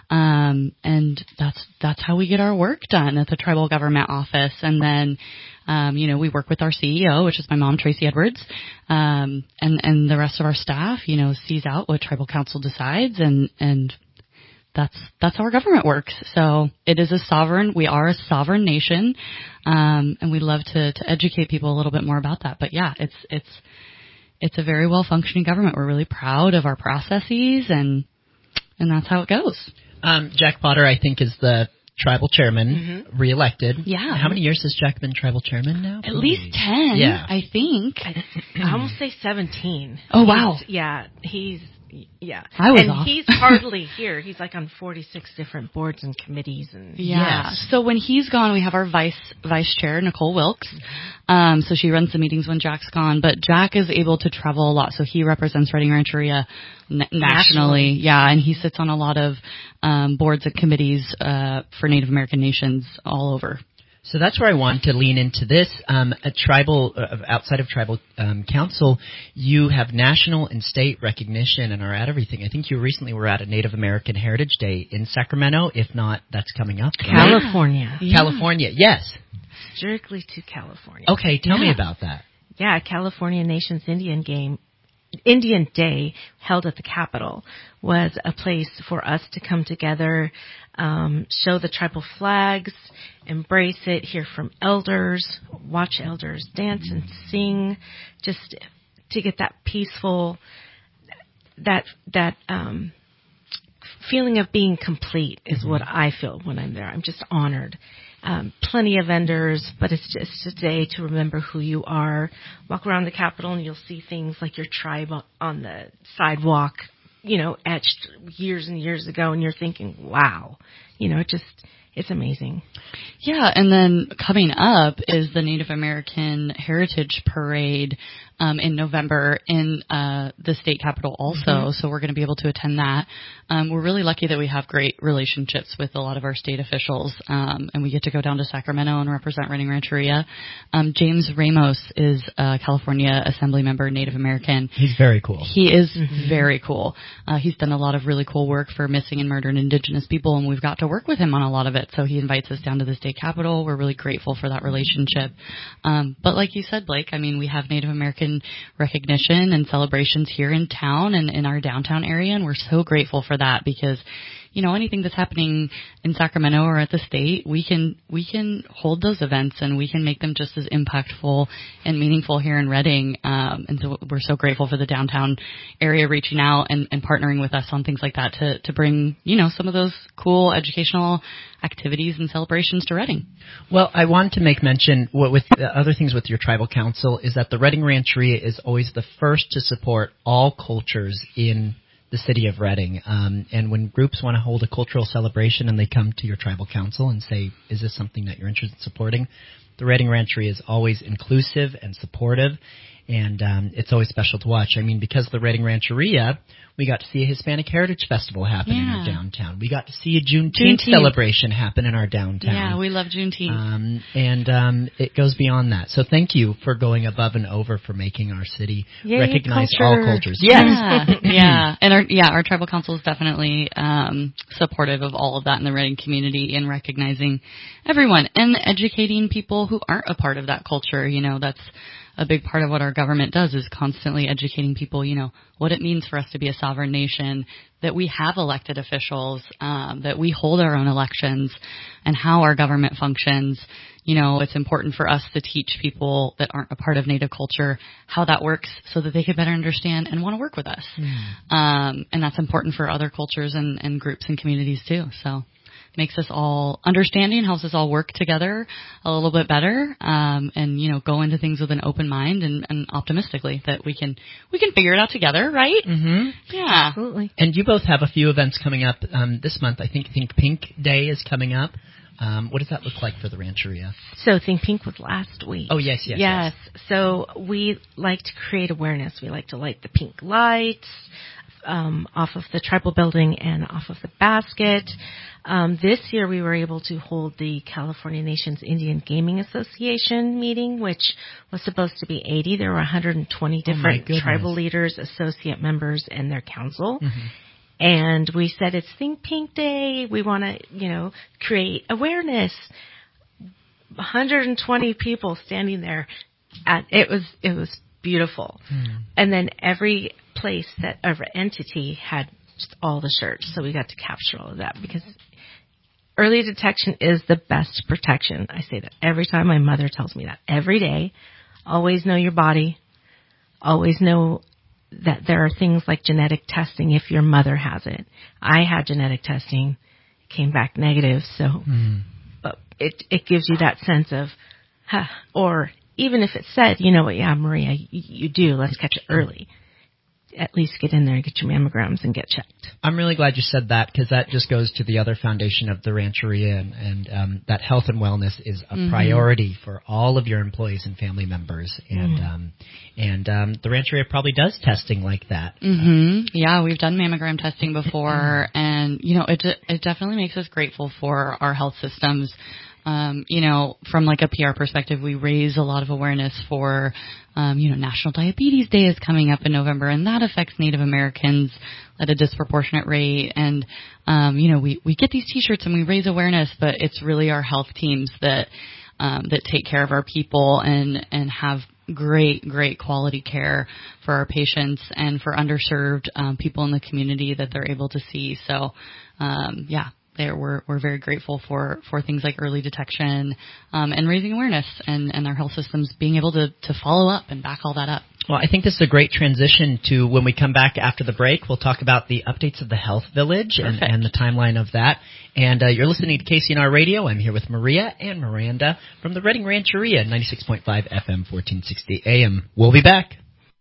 um, and that's that's how we get our work done at the tribal government office. And then, um, you know, we work with our C E O, which is my mom, Tracy Edwards, um, and and the rest of our staff, you know, sees out what tribal council decides, and and. That's, that's how our government works. So it is a sovereign, we are a sovereign nation, um, and we love to, to educate people a little bit more about that. But yeah, it's, it's, it's a very well functioning government. We're really proud of our processes, and, and that's how it goes. Um, Jack Potter, I think, is the tribal chairman, mm-hmm. reelected. Yeah. How many years has Jack been tribal chairman now? At least ten, yeah. I think. I, I almost say seventeen. Oh, wow. He's, yeah, he's, yeah. I was and off. he's hardly here. He's like on forty-six different boards and committees. And yeah. Yes. So when he's gone, we have our vice vice chair, Nicole Wilkes. Mm-hmm. Um, so she runs the meetings when Jack's gone. But Jack is able to travel a lot, so he represents Reading Rancheria n- nationally. nationally. Yeah, and he sits on a lot of um, boards and committees uh, for Native American nations all over. So that's where I want to lean into this. Um, a tribal, uh, outside of tribal um, council, you have national and state recognition and are at everything. I think you recently were at a Native American Heritage Day in Sacramento. If not, that's coming up. California. Yeah. California, yes. Strictly to California. Okay, tell yeah. me about that. Yeah, California Nations Indian game Indian Day held at the Capitol was a place for us to come together, um, show the tribal flags, embrace it, hear from elders, watch elders dance and sing, just to get that peaceful, that that um, feeling of being complete is mm-hmm. what I feel when I'm there. I'm just honored. Um, plenty of vendors, but it's just a day to remember who you are. Walk around the Capitol and you'll see things like your tribe on the sidewalk, you know, etched years and years ago, and you're thinking, wow, you know, it just, it's amazing. Yeah, and then coming up is the Native American Heritage Parade um, in November in uh, the state capitol also, mm-hmm. so we're going to be able to attend that. Um, we're really lucky that we have great relationships with a lot of our state officials, um, and we get to go down to Sacramento and represent Redding Rancheria. Um, James Ramos is a California Assembly member, Native American. He's very cool. He is mm-hmm. very cool. Uh, he's done a lot of really cool work for missing and murdered Indigenous people, and we've got to work with him on a lot of it. So he invites us down to the state capitol. We're really grateful for that relationship. Um, but like you said, Blake, I mean, we have Native American recognition and celebrations here in town and in our downtown area, and we're so grateful for that because, you know, anything that's happening in Sacramento or at the state, we can we can hold those events and we can make them just as impactful and meaningful here in Redding. Um, and so we're so grateful for the downtown area reaching out and, and partnering with us on things like that to, to bring, you know, some of those cool educational activities and celebrations to Redding. Well, I wanted to make mention what, with the other things with your tribal council is that the Redding Rancheria is always the first to support all cultures in the city of Redding. Um, and when groups want to hold a cultural celebration and they come to your tribal council and say, is this something that you're interested in supporting? The Redding Rancheria is always inclusive and supportive, and um, it's always special to watch. I mean, because of the Redding Rancheria, we got to see a Hispanic Heritage Festival happen yeah. in our downtown. We got to see a Juneteenth, Juneteenth celebration happen in our downtown. Yeah, we love Juneteenth. Um, and um, it goes beyond that. So thank you for going above and over for making our city Yay, recognize culture. all cultures. Yes. Yeah, yeah. And our, yeah, our tribal council is definitely um, supportive of all of that in the Redding community and recognizing everyone and educating people who aren't a part of that culture. You know, that's a big part of what our government does is constantly educating people, you know, what it means for us to be a sovereign nation, that we have elected officials, um, that we hold our own elections, and how our government functions. You know, it's important for us to teach people that aren't a part of Native culture how that works so that they can better understand and want to work with us. Mm. Um, and that's important for other cultures and, and groups and communities too. So makes us all understanding, helps us all work together a little bit better, um, and, you know, go into things with an open mind and, and optimistically that we can we can figure it out together, right? Mm-hmm. Yeah. Absolutely. And you both have a few events coming up um, this month. I think Think Pink Day is coming up. Um, what does that look like for the Rancheria? So Think Pink was last week. Oh, yes, yes, yes. yes. So we like to create awareness. We like to light the pink lights um, off of the tribal building and off of the basket. Um, this year we were able to hold the California Nations Indian Gaming Association meeting, which was supposed to be eighty. There were one hundred twenty different oh tribal leaders, associate members, and their council. Mm-hmm. And we said, it's Think Pink Day. We want to, you know, create awareness. one hundred twenty people standing there. At, it was it was beautiful. Mm. And then every place that, every entity had just all the shirts. So we got to capture all of that because early detection is the best protection. I say that every time. My mother tells me that every day. Always know your body. Always know that there are things like genetic testing if your mother has it. I had genetic testing, came back negative, so mm. but it it gives you that sense of, huh, or even if it said, you know what, yeah, Maria, you, you do, let's catch it early. At least get in there and get your mammograms and get checked. I'm really glad you said that because that just goes to the other foundation of the Rancheria, and, and um, that health and wellness is a mm-hmm. priority for all of your employees and family members. And mm-hmm. um, and um, the Rancheria probably does testing like that. Mm-hmm. Yeah, we've done mammogram testing before, and you know, it it definitely makes us grateful for our health systems. Um, you know, from like a P R perspective, we raise a lot of awareness for, um, you know, National Diabetes Day is coming up in November, and that affects Native Americans at a disproportionate rate. And, um, you know, we, we get these T-shirts and we raise awareness, but it's really our health teams that, um, that take care of our people and, and have great, great quality care for our patients and for underserved um, people in the community that they're able to see. So, um, yeah. There, we're we're very grateful for, for things like early detection um, and raising awareness, and, and our health systems being able to, to follow up and back all that up. Well, I think this is a great transition to when we come back after the break. We'll talk about the updates of the Health Village and, and the timeline of that. And uh, you're listening to K C N R Radio. I'm here with Maria and Miranda from the Redding Rancheria, ninety-six point five F M, fourteen sixty A M. We'll be back.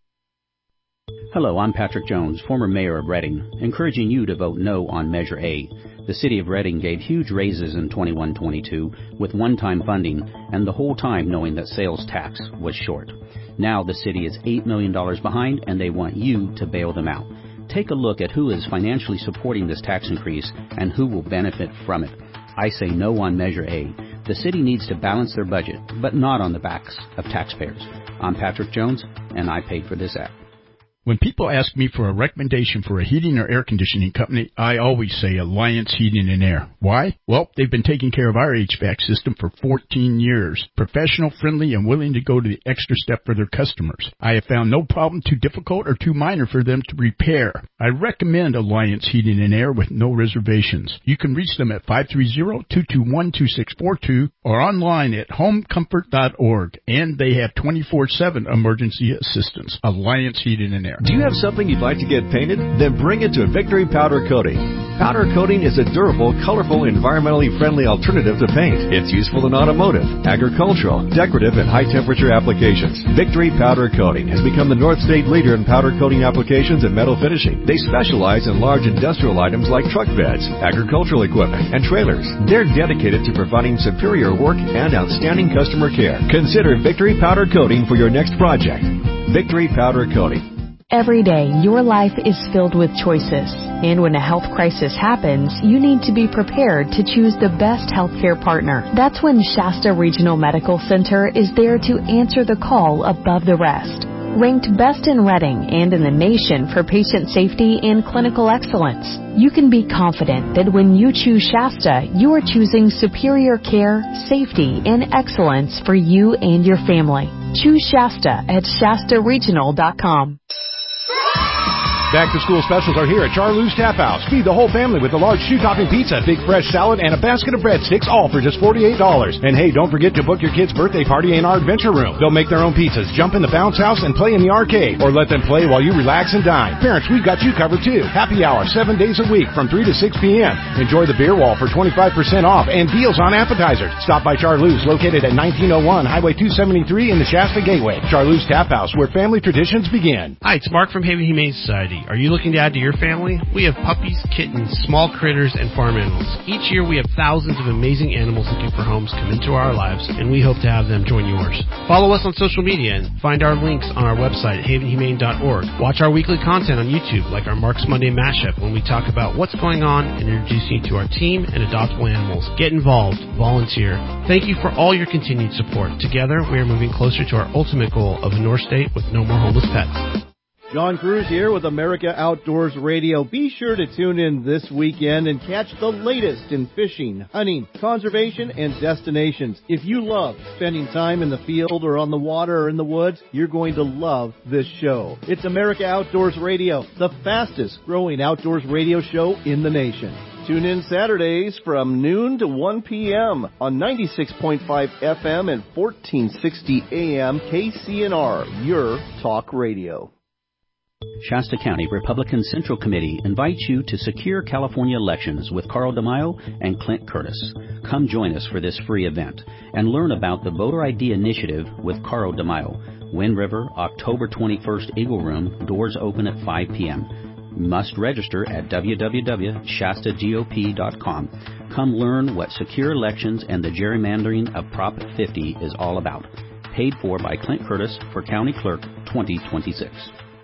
Hello, I'm Patrick Jones, former mayor of Redding, encouraging you to vote no on Measure A. The city of Redding gave huge raises in twenty-one twenty-two with one-time funding, and the whole time knowing that sales tax was short. Now the city is eight million dollars behind, and they want you to bail them out. Take a look at who is financially supporting this tax increase and who will benefit from it. I say no on Measure A. The city needs to balance their budget, but not on the backs of taxpayers. I'm Patrick Jones, and I paid for this ad. When people ask me for a recommendation for a heating or air conditioning company, I always say Alliance Heating and Air. Why? Well, they've been taking care of our H V A C system for fourteen years. Professional, friendly, and willing to go to the extra step for their customers. I have found no problem too difficult or too minor for them to repair. I recommend Alliance Heating and Air with no reservations. You can reach them at five three zero, two two one, two six four two or online at home comfort dot org. And they have twenty-four seven emergency assistance. Alliance Heating and Air. Do you have something you'd like to get painted? Then bring it to Victory Powder Coating. Powder coating is a durable, colorful, environmentally friendly alternative to paint. It's useful in automotive, agricultural, decorative, and high-temperature applications. Victory Powder Coating has become the North State leader in powder coating applications and metal finishing. They specialize in large industrial items like truck beds, agricultural equipment, and trailers. They're dedicated to providing superior work and outstanding customer care. Consider Victory Powder Coating for your next project. Victory Powder Coating. Every day, your life is filled with choices. And when a health crisis happens, you need to be prepared to choose the best healthcare partner. That's when Shasta Regional Medical Center is there to answer the call above the rest. Ranked best in Redding and in the nation for patient safety and clinical excellence, you can be confident that when you choose Shasta, you are choosing superior care, safety, and excellence for you and your family. Choose Shasta at shasta regional dot com. Back-to-school specials are here at Charlie's Tap House. Feed the whole family with a large shoe-topping pizza, big fresh salad, and a basket of breadsticks, all for just forty-eight dollars. And hey, don't forget to book your kids' birthday party in our adventure room. They'll make their own pizzas, jump in the bounce house, and play in the arcade. Or let them play while you relax and dine. Parents, we've got you covered too. Happy hour, seven days a week from three to six p.m. Enjoy the beer wall for twenty-five percent off and deals on appetizers. Stop by Charlie's, located at nineteen oh one Highway two seventy-three in the Shasta Gateway. Charlie's Tap House, where family traditions begin. Hi, it's Mark from Haven Humane Society. Are you looking to add to your family? We have puppies, kittens, small critters, and farm animals. Each year we have thousands of amazing animals looking for homes come into our lives, and we hope to have them join yours. Follow us on social media and find our links on our website at haven humane dot org. Watch our weekly content on YouTube, like our Mark's Monday Mashup, when we talk about what's going on and introduce you to our team and adoptable animals. Get involved. Volunteer. Thank you for all your continued support. Together, we are moving closer to our ultimate goal of a North State with no more homeless pets. John Cruz here with America Outdoors Radio. Be sure to tune in this weekend and catch the latest in fishing, hunting, conservation, and destinations. If you love spending time in the field or on the water or in the woods, you're going to love this show. It's America Outdoors Radio, the fastest growing outdoors radio show in the nation. Tune in Saturdays from noon to one p.m. on ninety-six point five F M and fourteen sixty A M K C N R, your talk radio. Shasta County Republican Central Committee invites you to secure California elections with Carl DeMaio and Clint Curtis. Come join us for this free event and learn about the Voter I D initiative with Carl DeMaio. Wind River, October twenty-first, Eagle Room, doors open at five p.m. Must register at w w w dot shasta g o p dot com. Come learn what secure elections and the gerrymandering of Prop fifty is all about. Paid for by Clint Curtis for County Clerk twenty twenty-six.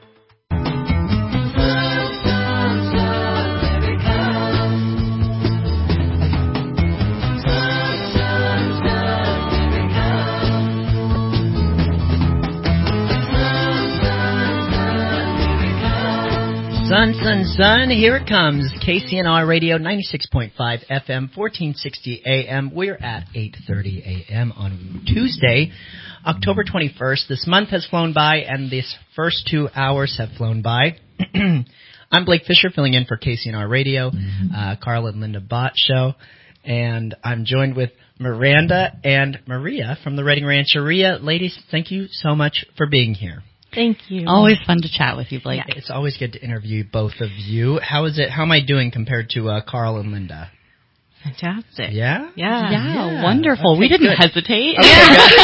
Sun, sun, sun, here it comes. K C N R Radio, ninety-six point five F M, fourteen sixty A M. We're at eight thirty A M on Tuesday. October twenty-first. This month has flown by, and these first two hours have flown by. I'm Blake Fisher, filling in for K C N R Radio, mm-hmm. uh, Carl and Linda Bott Show, and I'm joined with Miranda and Maria from the Redding Rancheria. Ladies, thank you so much for being here. Thank you. Always fun to chat with you, Blake. Yeah, it's always good to interview both of you. How is it? How am I doing compared to uh, Carl and Linda? Fantastic. Yeah? Yeah. Yeah, yeah. Wonderful. Okay, we didn't good. hesitate. Okay,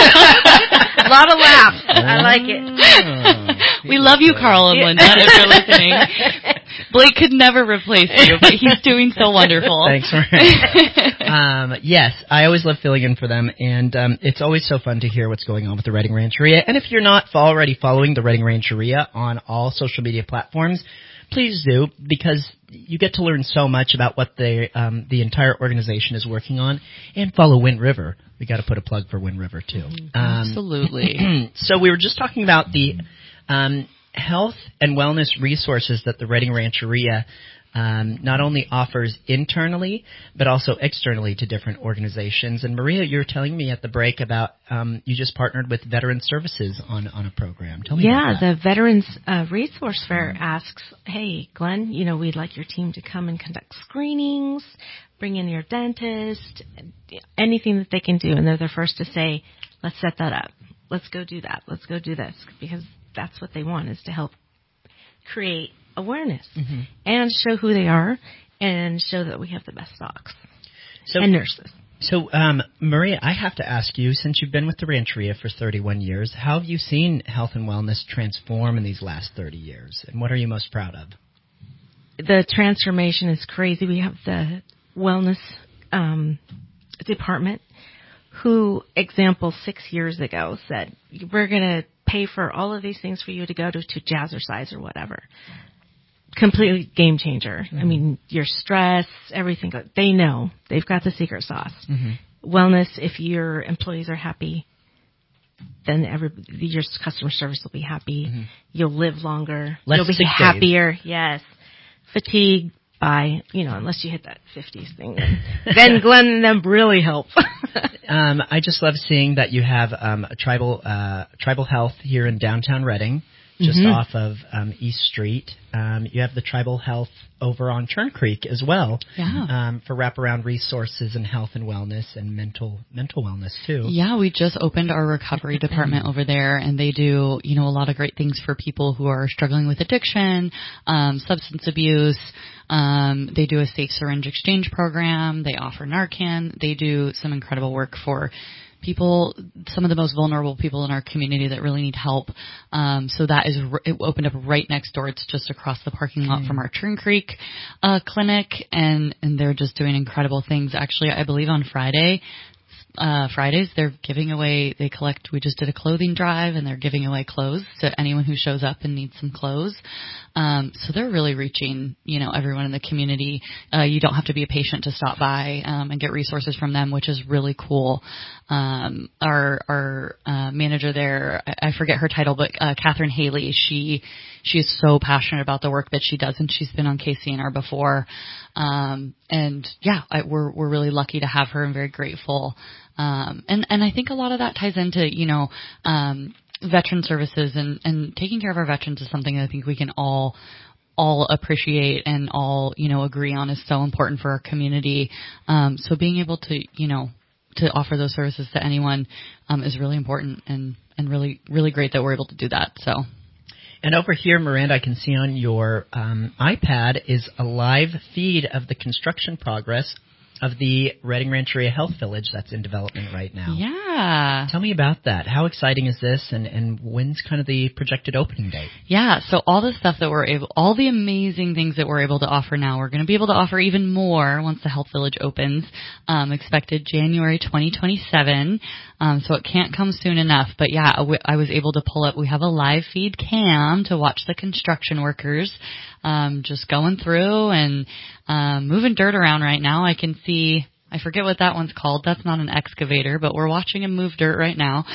a lot of laughs. I like it. Oh, we love you, Carl and Linda, if you're listening. Blake could never replace you, but he's doing so wonderful. Thanks, Miranda. um, yes, I always love filling in for them, and um, it's always so fun to hear what's going on with the Redding Rancheria. And if you're not already following the Redding Rancheria on all social media platforms, please do, because you get to learn so much about what the um, the entire organization is working on. And follow Wind River. We got to put a plug for Wind River too. Um, Absolutely. So we were just talking about the um, health and wellness resources that the Redding Rancheria um, not only offers internally, but also externally to different organizations. And Maria, you were telling me at the break about um, you just partnered with Veteran Services on, on a program. Tell me yeah, about that. the Veterans uh, Resource Fair asks, hey, Glenn, you know, we'd like your team to come and conduct screenings, bring in your dentist, anything that they can do. And they're the first to say, let's set that up. Let's go do that. Let's go do this. Because that's what they want, is to help create awareness mm-hmm. and show who they are and show that we have the best docs so, and nurses. So, um, Maria, I have to ask you, since you've been with the Rancheria for thirty-one years, how have you seen health and wellness transform in these last thirty years? And what are you most proud of? The transformation is crazy. We have the wellness um, department who, example, six years ago said, we're going to pay for all of these things for you to go to, to Jazzercise or whatever. Completely game changer. Mm-hmm. I mean, your stress, everything. They know. They've got the secret sauce. Mm-hmm. Wellness, if your employees are happy, then every, your customer service will be happy. Mm-hmm. You'll live longer. Less You'll be sick happier. days. Yes. Fatigue by, you know, unless you hit that fifties thing. Then Glenn and them really help. um, I just love seeing that you have um, a tribal uh, tribal health here in downtown Redding, just mm-hmm. off of um, East Street. Um, you have the tribal health over on Churn Creek as well, yeah. um, for wraparound resources and health and wellness and mental mental wellness too. Yeah, we just opened our recovery department over there, and they do, you know, a lot of great things for people who are struggling with addiction, um, substance abuse. Um, they do a safe syringe exchange program. They offer Narcan. They do some incredible work for people, some of the most vulnerable people in our community that really need help. Um, so that is, it opened up right next door. It's just across the parking lot mm. from our Churn Creek uh, clinic, and, and they're just doing incredible things. Actually, I believe on Friday, uh, Fridays, they're giving away, they collect, we just did a clothing drive, and they're giving away clothes to anyone who shows up and needs some clothes. Um, so they're really reaching, you know, everyone in the community. Uh, you don't have to be a patient to stop by, um, and get resources from them, which is really cool. Um, our, our, uh, manager there, I, I forget her title, but, uh, Catherine Haley, she, she is so passionate about the work that she does, and she's been on K C N R before. Um, and yeah, I, we're, we're really lucky to have her and very grateful. Um, and, and I think a lot of that ties into, you know, um, veteran services, and, and taking care of our veterans is something that I think we can all, all appreciate and all, you know, agree on is so important for our community. Um, so being able to, you know, to offer those services to anyone, um, is really important, and, and really, really great that we're able to do that. So. And over here, Miranda, I can see on your um, iPad is a live feed of the construction progress of the Redding Rancheria Health Village that's in development right now. Yeah. Tell me about that. How exciting is this, and, and when's kind of the projected opening date? Yeah, so all the stuff that we're able, all the amazing things that we're able to offer now, we're going to be able to offer even more once the Health Village opens, um, expected January twenty twenty-seven, um, so it can't come soon enough. But yeah, I was able to pull up, we have a live feed cam to watch the construction workers um, just going through and um, moving dirt around right now. I can see, I forget what that one's called. That's not an excavator, but we're watching him move dirt right now.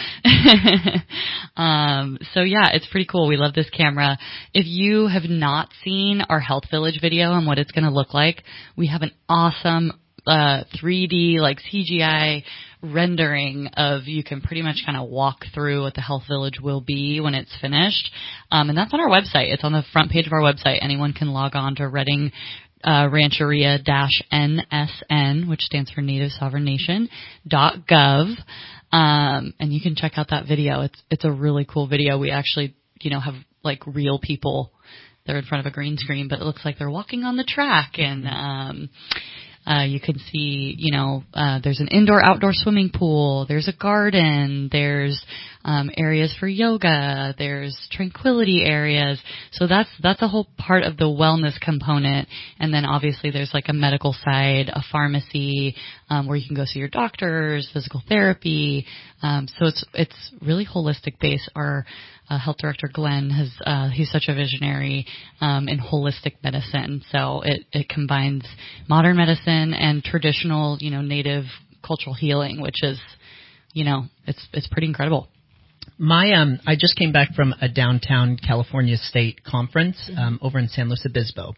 um, so yeah, it's pretty cool. We love this camera. If you have not seen our Health Village video and what it's going to look like, we have an awesome uh, three D, like C G I rendering of, you can pretty much kind of walk through what the Health Village will be when it's finished. Um, and that's on our website. It's on the front page of our website. Anyone can log on to Redding uh, Rancheria N S N, which stands for Native Sovereign Nation, dot gov. Um, and you can check out that video. It's, it's a really cool video. We actually, you know, have like real people. They're in front of a green screen, but it looks like they're walking on the track. And, um, uh, you can see, you know, uh, there's an indoor outdoor swimming pool. There's a garden. There's, um, areas for yoga. There's tranquility areas. So that's, that's a whole part of the wellness component. And then obviously there's like a medical side, a pharmacy, um, where you can go see your doctors, physical therapy. Um, so it's, it's really holistic base. Our, Uh, health director Glenn has, uh, he's such a visionary, um, in holistic medicine. So it, it combines modern medicine and traditional, you know, native cultural healing, which is, you know, it's, it's pretty incredible. My, um, I just came back from a downtown California state conference, um, over in San Luis Obispo.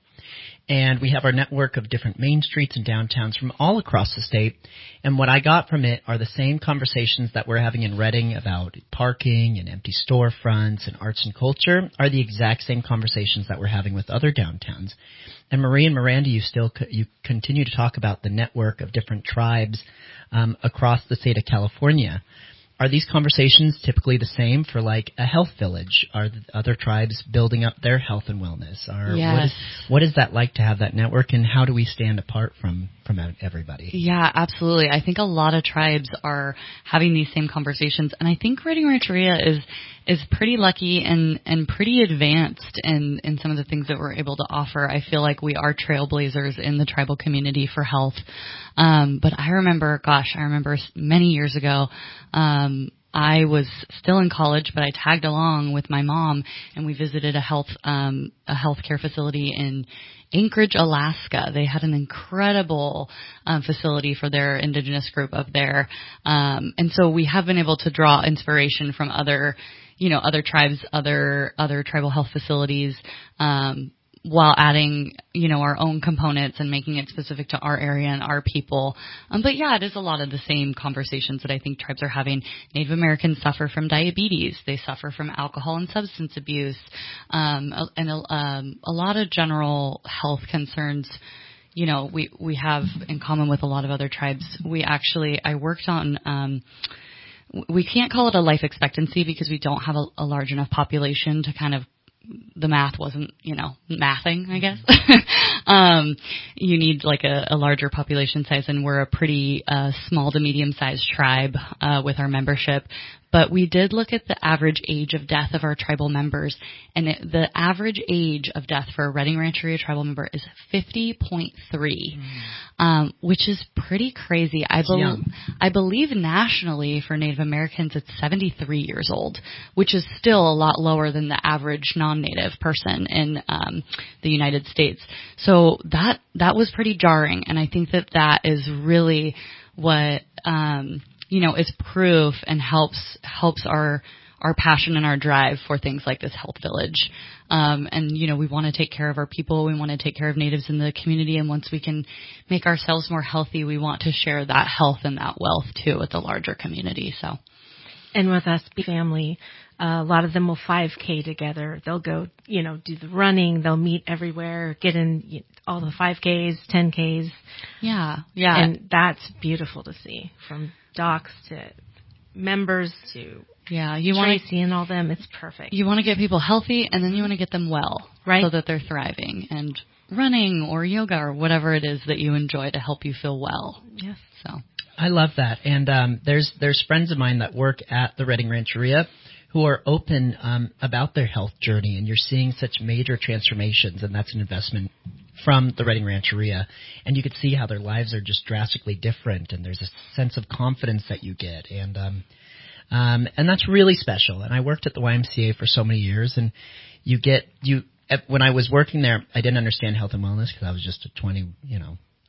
And we have our network of different main streets and downtowns from all across the state. And what I got from it are the same conversations that we're having in Redding about parking and empty storefronts and arts and culture are the exact same conversations that we're having with other downtowns. And Marie and Miranda, you still you continue to talk about the network of different tribes um, across the state of California. Are these conversations typically the same for like a health village? Are the other tribes building up their health and wellness? Or yes. what is, what is that like to have that network, and how do we stand apart from, from everybody? Yeah, absolutely. I think a lot of tribes are having these same conversations, and I think Redding Rancheria is is pretty lucky and, and pretty advanced in, in some of the things that we're able to offer. I feel like we are trailblazers in the tribal community for health. Um, but I remember, gosh, I remember many years ago, um, I was still in college, but I tagged along with my mom, and we visited a health um, a healthcare facility in Anchorage, Alaska. They had an incredible um, facility for their indigenous group up there, um, and so we have been able to draw inspiration from other, you know, other tribes, other other tribal health facilities. Um, while adding, you know, our own components and making it specific to our area and our people. Um, but yeah, it is a lot of the same conversations that I think tribes are having. Native Americans suffer from diabetes. They suffer from alcohol and substance abuse, um, and um, a lot of general health concerns. You know, we, we have in common with a lot of other tribes. We actually, I worked on, um, we can't call it a life expectancy because we don't have a, a large enough population to kind of, the math wasn't, you know, mathing, I guess. um, you need like a, a larger population size, and we're a pretty uh, small to medium-sized tribe uh, with our membership. But we did look at the average age of death of our tribal members, and it, the average age of death for a Redding Rancheria tribal member is fifty point three, mm. um, which is pretty crazy. I, be- I believe nationally for Native Americans it's seventy-three years old, which is still a lot lower than the average non-Native person in um, the United States. So that that was pretty jarring, and I think that that is really what um, you know is proof and helps helps our our passion and our drive for things like this health village. Um, and, you know, we want to take care of our people. We want to take care of natives in the community. And once we can make ourselves more healthy, we want to share that health and that wealth, too, with the larger community. So, and with us, family, uh, a lot of them will five K together. They'll go, you know, do the running. They'll meet everywhere, get in you know, all the five Ks, ten Ks. Yeah, yeah. And that's beautiful to see, from docs to members to yeah, you want to see and all them. It's perfect. You want to get people healthy, and then you want to get them well, right? So that they're thriving and running or yoga or whatever it is that you enjoy to help you feel well. Yes. So I love that. And um, there's there's friends of mine that work at the Redding Rancheria who are open um, about their health journey, and you're seeing such major transformations, and that's an investment from the Redding Rancheria. And you could see how their lives are just drastically different, and there's a sense of confidence that you get, and um, um, and that's really special. And I worked at the Y M C A for so many years, and you get you when I was working there, I didn't understand health and wellness because I was just a twenty, you know.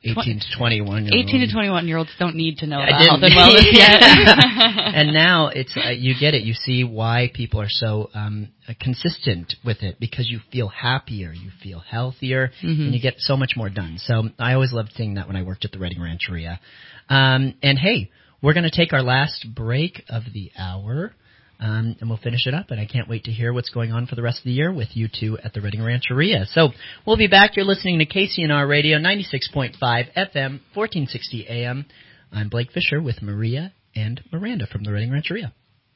eighteen to twenty-one year olds. eighteen to twenty-one year olds don't need to know I about didn't. health and wellness yet. And now it's uh, you get it. You see why people are so um, consistent with it, because you feel happier, you feel healthier, Mm-hmm. and you get so much more done. So I always loved seeing that when I worked at the Reading Rancheria. Um, and hey, we're going to take our last break of the hour. Um, and we'll finish it up, and I can't wait to hear what's going on for the rest of the year with you two at the Reading Rancheria. So we'll be back. You're listening to K C N R Radio, ninety-six point five F M, fourteen sixty A M. I'm Blake Fisher with Maria and Miranda from the Reading Rancheria.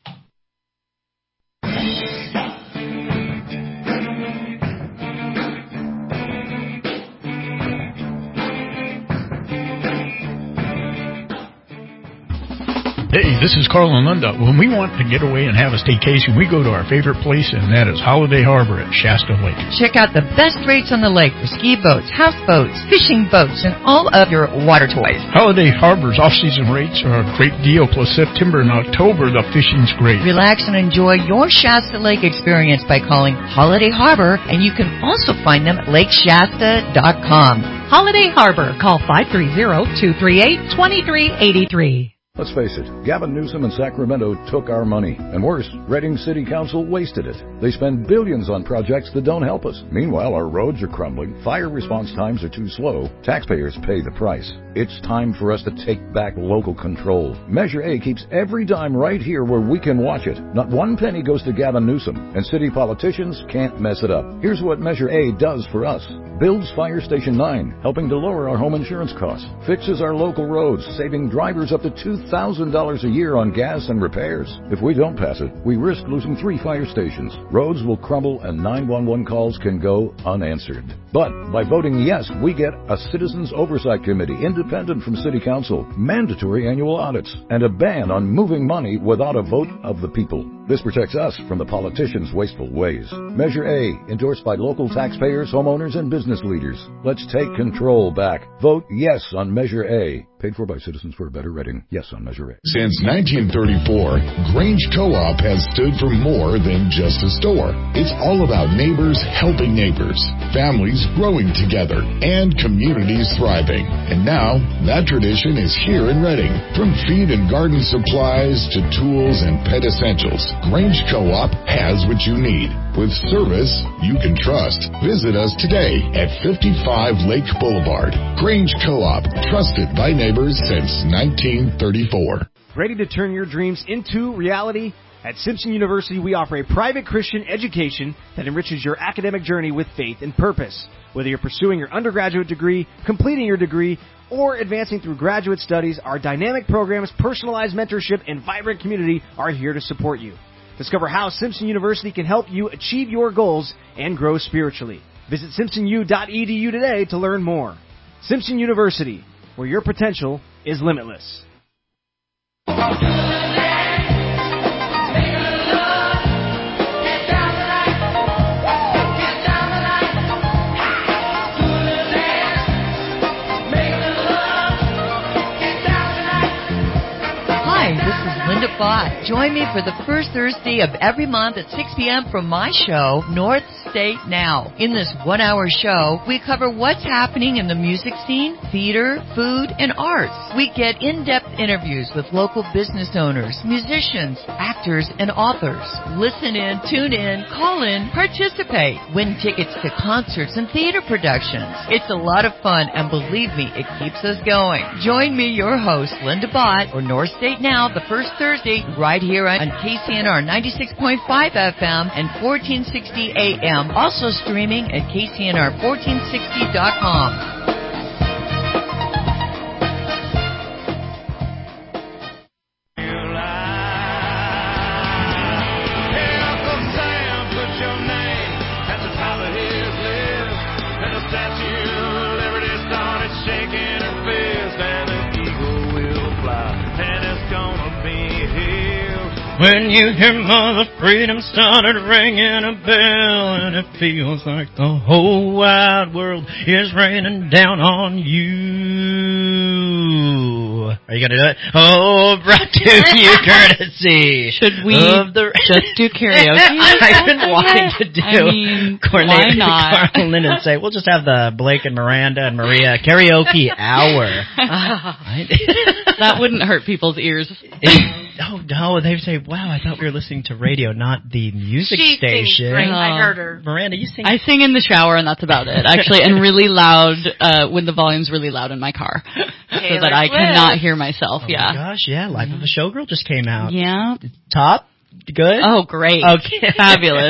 Hey, this is Carl and Linda. When we want to get away and have a staycation, we go to our favorite place, and that is Holiday Harbor at Shasta Lake. Check out the best rates on the lake for ski boats, houseboats, fishing boats, and all of your water toys. Holiday Harbor's off-season rates are a great deal, plus September and October, the fishing's great. Relax and enjoy your Shasta Lake experience by calling Holiday Harbor, and you can also find them at lake shasta dot com. Holiday Harbor. Call five three zero, two three eight, two three eight three. Let's face it, Gavin Newsom and Sacramento took our money. And worse, Reading City Council wasted it. They spend billions on projects that don't help us. Meanwhile, our roads are crumbling, fire response times are too slow, taxpayers pay the price. It's time for us to take back local control. Measure A keeps every dime right here where we can watch it. Not one penny goes to Gavin Newsom, and city politicians can't mess it up. Here's what Measure A does for us. Builds Fire Station nine, helping to lower our home insurance costs. Fixes our local roads, saving drivers up to two thousand dollars a year on gas and repairs. If we don't pass it, we risk losing three fire stations. Roads will crumble and nine one one calls can go unanswered. But by voting yes, we get a Citizens Oversight Committee, independent from City Council, mandatory annual audits, and a ban on moving money without a vote of the people. This protects us from the politicians' wasteful ways. Measure A, endorsed by local taxpayers, homeowners, and business leaders. Let's take control back. Vote yes on Measure A. Paid for by Citizens for a Better Reading. Yes on Measure A. Since nineteen thirty-four, Grange Co-op has stood for more than just a store. It's all about neighbors helping neighbors, families growing together, and communities thriving. And now, that tradition is here in Reading. From feed and garden supplies to tools and pet essentials, Grange Co-op has what you need. With service you can trust. Visit us today at fifty-five Lake Boulevard. Grange Co-op, trusted by neighbors since nineteen thirty-four. Ready to turn your dreams into reality? At Simpson University, we offer a private Christian education that enriches your academic journey with faith and purpose. Whether you're pursuing your undergraduate degree, completing your degree, or advancing through graduate studies, our dynamic programs, personalized mentorship, and vibrant community are here to support you. Discover how Simpson University can help you achieve your goals and grow spiritually. Visit simpson u dot e d u today to learn more. Simpson University, where your potential is limitless. Hi, this is Linda Bott. Join me for the first Thursday of every month at six p.m. from my show, North State Now. In this one-hour show, we cover what's happening in the music scene, theater, food, and arts. We get in-depth interviews with local business owners, musicians, actors, and authors. Listen in, tune in, call in, participate. Win tickets to concerts and theater productions. It's a lot of fun, and believe me, it keeps us going. Join me, your host, Linda Bott, for North State Now, the first Thursday, right here on K C N R ninety-six point five F M and fourteen sixty A M. Also streaming at K C N R fourteen sixty dot com. When you hear Mother Freedom started ringing a bell, and it feels like the whole wide world is raining down on you. Oh, are you gonna do it? Oh, brought to you courtesy. Should we of the... just do karaoke? I've been wanting to do. I mean, coordinate why not? Carl and Lynn and say, we'll just have the Blake and Miranda and Maria karaoke hour. That wouldn't hurt people's ears. Oh, no, they say, wow, I thought we were listening to radio, not the music she station. Sings great. I heard her. Miranda, you sing? I sing in the shower, and that's about it, actually, and really loud, uh, when the volume's really loud in my car, so that I cannot hear myself, oh yeah. Oh, my gosh, yeah, Life of a Showgirl just came out. Yeah. Top? Good? Oh, great. Okay. Fabulous.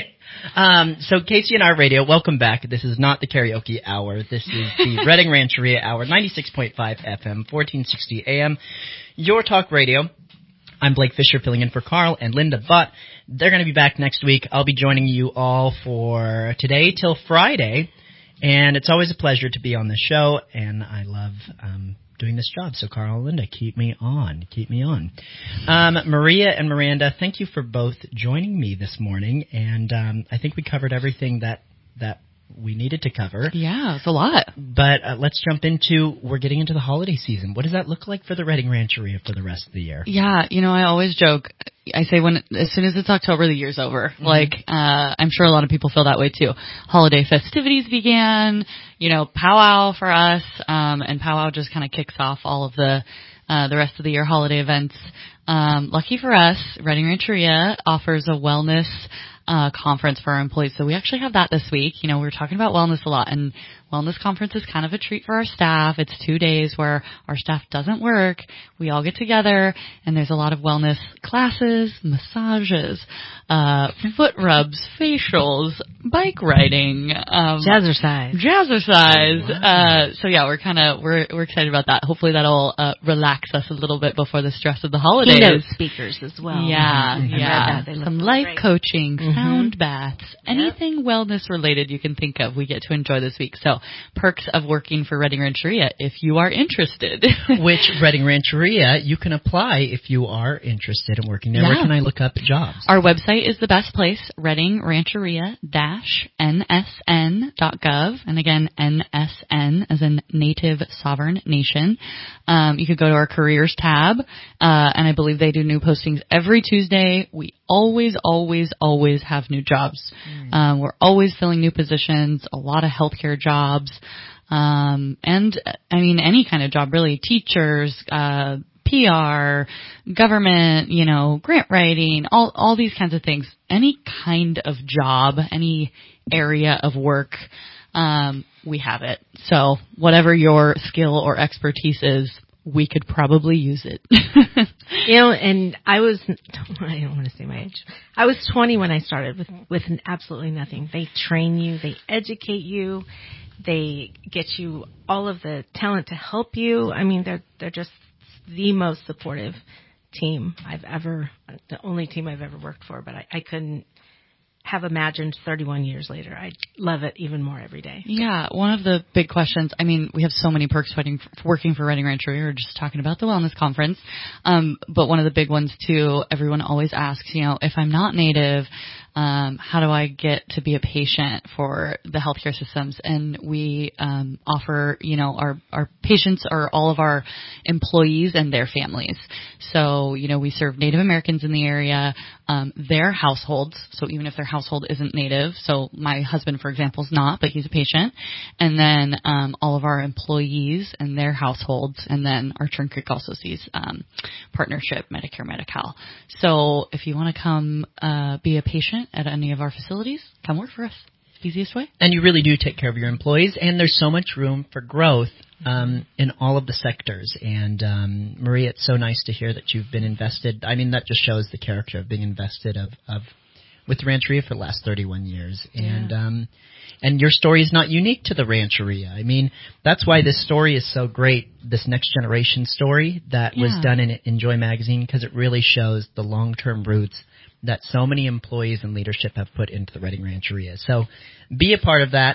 Um, so K C N R Radio, welcome back. This is not the karaoke hour. This is the Reading Rancheria hour, ninety-six point five F M, fourteen sixty A M. Your talk radio. I'm Blake Fisher filling in for Carl and Linda Butt. They're going to be back next week. I'll be joining you all for today till Friday. And it's always a pleasure to be on the show, and I love um, doing this job. So, Carl and Linda, keep me on. Keep me on. Um, Maria and Miranda, thank you for both joining me this morning. And um, I think we covered everything that that we needed to cover. Yeah, it's a lot. But uh, let's jump into, we're getting into the holiday season. What does that look like for the Reading Rancheria for the rest of the year? Yeah, you know, I always joke. I say when as soon as it's October, the year's over. Mm-hmm. Like, uh, I'm sure a lot of people feel that way too. Holiday festivities began, you know, powwow for us, um, and powwow just kind of kicks off all of the, uh, the rest of the year holiday events. Um, lucky for us, Reading Rancheria offers a wellness Uh, conference for our employees. So we actually have that this week. You know, we were talking about wellness a lot, and wellness conference is kind of a treat for our staff. It's two days where our staff doesn't work. We all get together, and there's a lot of wellness classes, massages, uh, foot rubs, facials, bike riding, um, jazzercise, jazzercise. Wow. Uh, so yeah, we're kind of we're we're excited about that. Hopefully that'll uh, relax us a little bit before the stress of the holidays. Keynote speakers as well. Yeah, mm-hmm. yeah. Some life great. coaching, mm-hmm. sound baths, anything yep. wellness related you can think of. We get to enjoy this week. So perks of working for Reading Rancheria if you are interested. Which Reading Rancheria you can apply if you are interested in working there. Yeah. Where can I look up jobs? Our website is the best place, reading rancheria dash N S N dot gov. And again, N S N as in Native Sovereign Nation. Um, you could go to our careers tab, uh, and I believe they do new postings every Tuesday. We always, always, always have new jobs. Mm. Um, we're always filling new positions, a lot of healthcare jobs, um, and I mean any kind of job really. Teachers, uh, P R, government, you know, grant writing, all all these kinds of things. Any kind of job, any area of work, um, we have it. So whatever your skill or expertise is, we could probably use it. You know, and I was, I don't want to say my age. I was twenty when I started with, with absolutely nothing. They train you, they educate you, they get you all of the talent to help you. I mean, they're, they're just the most supportive team I've ever, the only team I've ever worked for, but I, I couldn't have imagined thirty-one years later. I love it even more every day. Yeah, one of the big questions, I mean, we have so many perks working, working for Reading Rancheria. We're just talking about the wellness conference. Um, but one of the big ones, too, everyone always asks, you know, if I'm not Native, um, how do I get to be a patient for the healthcare systems? And we um, offer, you know, our, our patients are all of our employees and their families. So, you know, we serve Native Americans in the area, um, their households. So even if their household isn't Native, so my husband, for example, is not, but he's a patient. And then um, all of our employees and their households. And then our Turn Creek also sees um, partnership, Medicare, Medi-Cal. So if you want to come uh, be a patient at any of our facilities, come work for us. Easiest way. And you really do take care of your employees, and there's so much room for growth um, in all of the sectors. And um, Maria, it's so nice to hear that you've been invested. I mean, that just shows the character of being invested of, of with Rancheria for the last thirty-one years. Yeah. And um, and your story is not unique to the Rancheria. I mean, that's why this story is so great, this Next Generation story that yeah. was done in Enjoy Magazine, because it really shows the long-term roots that so many employees and leadership have put into the Reading Rancheria. So be a part of that.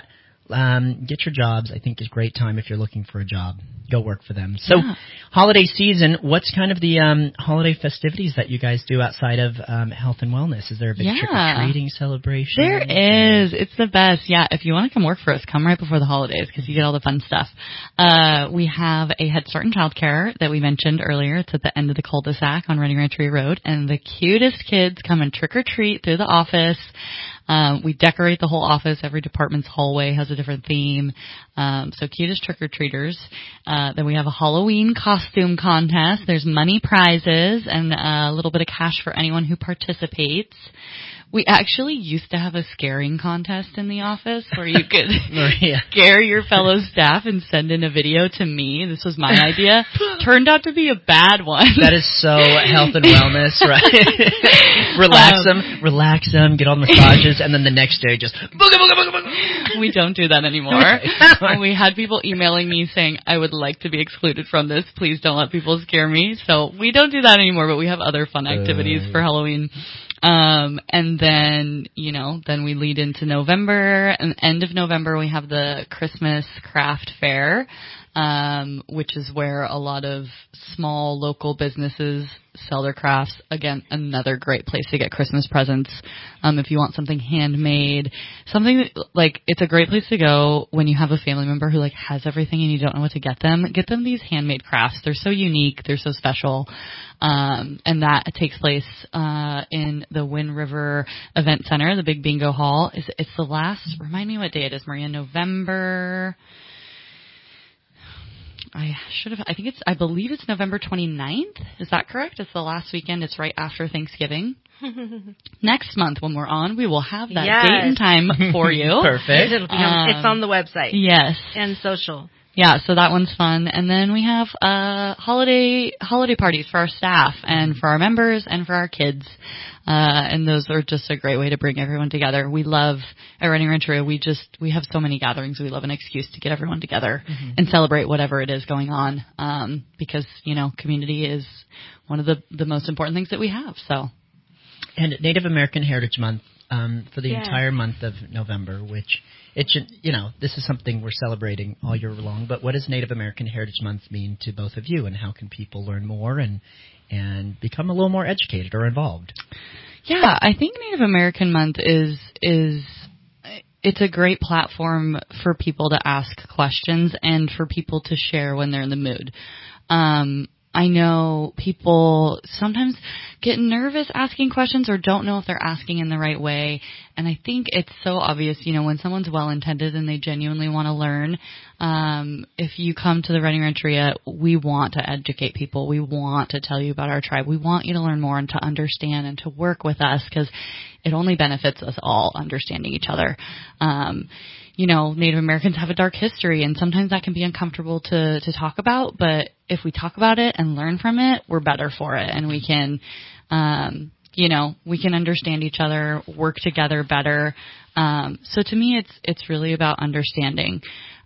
um, get your jobs. I think is a great time if you're looking for a job. Go work for them. So, Yeah. holiday season, what's kind of the um, holiday festivities that you guys do outside of um, health and wellness? Is there a big Yeah. trick-or-treating celebration? There is. It's the best. Yeah, if you want to come work for us, come right before the holidays because you get all the fun stuff. Uh, we have a Head Start and Child Care that we mentioned earlier. It's at the end of the cul-de-sac on Running Rancheria Road, and the cutest kids come and trick-or-treat through the office. Um, we decorate the whole office. Every department's hallway has a different theme. Um, so cutest trick-or-treaters. Uh, then we have a Halloween costume contest. There's money prizes and a little bit of cash for anyone who participates. We actually used to have a scaring contest in the office where you could Maria. scare your fellow staff and send in a video to me. This was my idea. Turned out to be a bad one. That is so health and wellness, right? relax Um, them, relax them, get all massages, and then the next day just booga, booga, booga, booga. We don't do that anymore. And we had people emailing me saying, I would like to be excluded from this. Please don't let people scare me. So we don't do that anymore, but we have other fun activities Uh. for Halloween. Um, and then, you know, then we lead into November, and end of November we have the Christmas craft fair, um, which is where a lot of small local businesses sell their crafts. Again, another great place to get Christmas presents. Um, if you want something handmade, something that, like, it's a great place to go when you have a family member who like has everything and you don't know what to get them. Get them these handmade crafts. They're so unique. They're so special. Um, and that takes place, uh, in the Wind River Event Center, the big bingo hall. Is it's the last, remind me what day it is, Maria, November, I should have, I think it's, I believe it's November twenty-ninth. Is that correct? It's the last weekend. It's right after Thanksgiving. Next month when we're on, we will have that Yes. date and time for you. Perfect. It'll be on, it's Um, on the website. Yes. And social. Yeah, so that one's fun. And then we have uh holiday holiday parties for our staff and for our members and for our kids. Uh and those are just a great way to bring everyone together. We love at Running Rancheria, we just we have so many gatherings. We love an excuse to get everyone together Mm-hmm. and celebrate whatever it is going on. Um because, you know, community is one of the the most important things that we have. So And Native American Heritage Month um, for the Yes. entire month of November, which it should, you know, this is something we're celebrating all year long. But what does Native American Heritage Month mean to both of you, and how can people learn more and and become a little more educated or involved? yeah, I think Native American Month is is it's a great platform for people to ask questions and for people to share when they're in the mood. Um, I know people sometimes get nervous asking questions or don't know if they're asking in the right way. And I think it's so obvious, you know, when someone's well-intended and they genuinely want to learn, um, if you come to the Running Rancheria, we want to educate people. We want to tell you about our tribe. We want you to learn more and to understand and to work with us because it only benefits us all understanding each other. Um, you know, Native Americans have a dark history, and sometimes that can be uncomfortable to, to talk about, but if we talk about it and learn from it, we're better for it, and we can, um, you know, we can understand each other, work together better. Um, so to me, it's, it's really about understanding.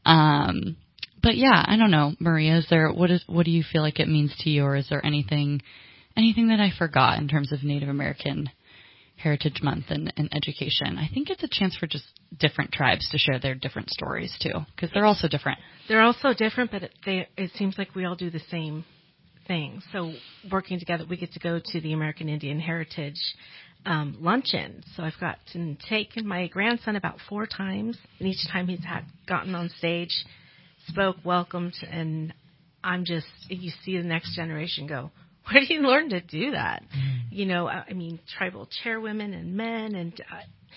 Um, but yeah, I don't know, Maria, is there, what is, what do you feel like it means to you, or is there anything, anything that I forgot in terms of Native American Heritage Month and, and education? I think it's a chance for just different tribes to share their different stories too, because they're all so different. They're all so different, but it, they, it seems like we all do the same thing. So working together, we get to go to the American Indian Heritage um, luncheon. So I've gotten taken my grandson about four times, and each time he's had gotten on stage, spoke, welcomed, and I'm just, you see the next generation go, where do you learn to do that? Mm. You know, I mean, tribal chairwomen and men, and uh,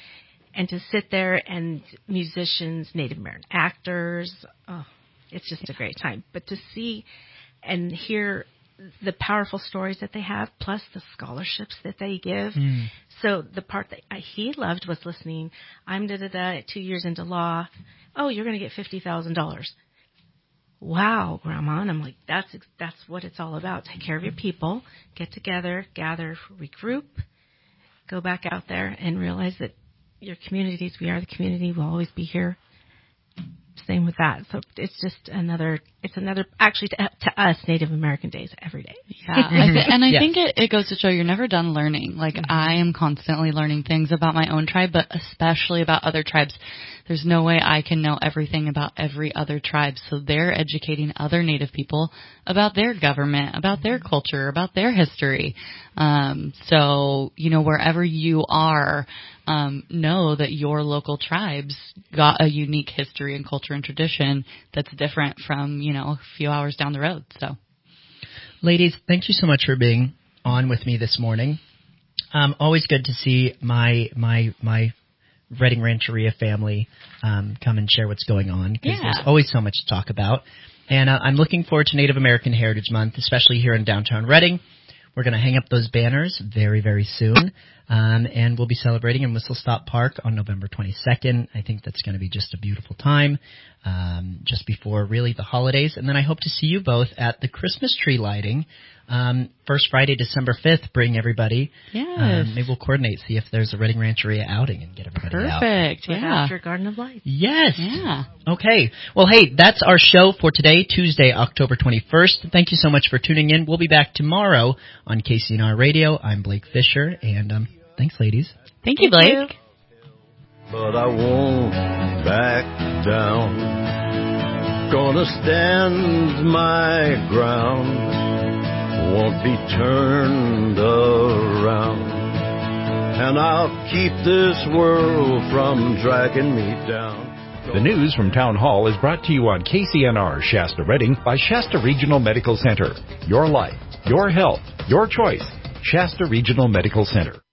and to sit there, and musicians, Native American actors. Oh, it's just a great time. But to see and hear the powerful stories that they have, plus the scholarships that they give. Mm. So the part that he loved was listening. I'm da da da. Two years into law. Oh, you're going to get fifty thousand dollars. Wow, Grandma. And I'm like, that's that's what it's all about. Take care of your people, get together, gather, regroup, go back out there and realize that your communities, we are the community, we'll always be here. Same with that. So it's just another it's another, actually to, to us, Native American Day is every day. Yeah, I th- and I Yes. think it, it goes to show you're never done learning. Like, mm-hmm. I am constantly learning things about my own tribe, but especially about other tribes. There's no way I can know everything about every other tribe, so they're educating other Native people about their government, about their culture, about their history. Um, so, you know, wherever you are, um, know that your local tribes got a unique history and culture and tradition that's different from, you know, a few hours down the road. So, ladies, thank you so much for being on with me this morning. Um, always good to see my my my Redding Rancheria family um, come and share what's going on, because yeah. there's always so much to talk about. And uh, I'm looking forward to Native American Heritage Month, especially here in downtown Redding. We're going to hang up those banners very, very soon, um, and we'll be celebrating in Whistle Stop Park on November twenty-second. I think that's going to be just a beautiful time, um, just before really the holidays. And then I hope to see you both at the Christmas tree lighting, um, first Friday, December fifth. Bring everybody. Yes. Um, maybe we'll coordinate, see if there's a Redding Rancheria outing and get everybody Perfect. out. Perfect. Right Yeah. after Garden of Light. Yes. Yeah. Okay. Well, hey, that's our show for today, Tuesday, October twenty-first. Thank you so much for tuning in. We'll be back tomorrow on K C N R Radio. I'm Blake Fisher, and um, thanks, ladies. Thank you, Blake. But I won't back down. Gonna stand my ground. Won't be turned around. And I'll keep this world from dragging me down. The news from Town Hall is brought to you on K C N R Shasta Redding by Shasta Regional Medical Center. Your life, your health, your choice. Shasta Regional Medical Center.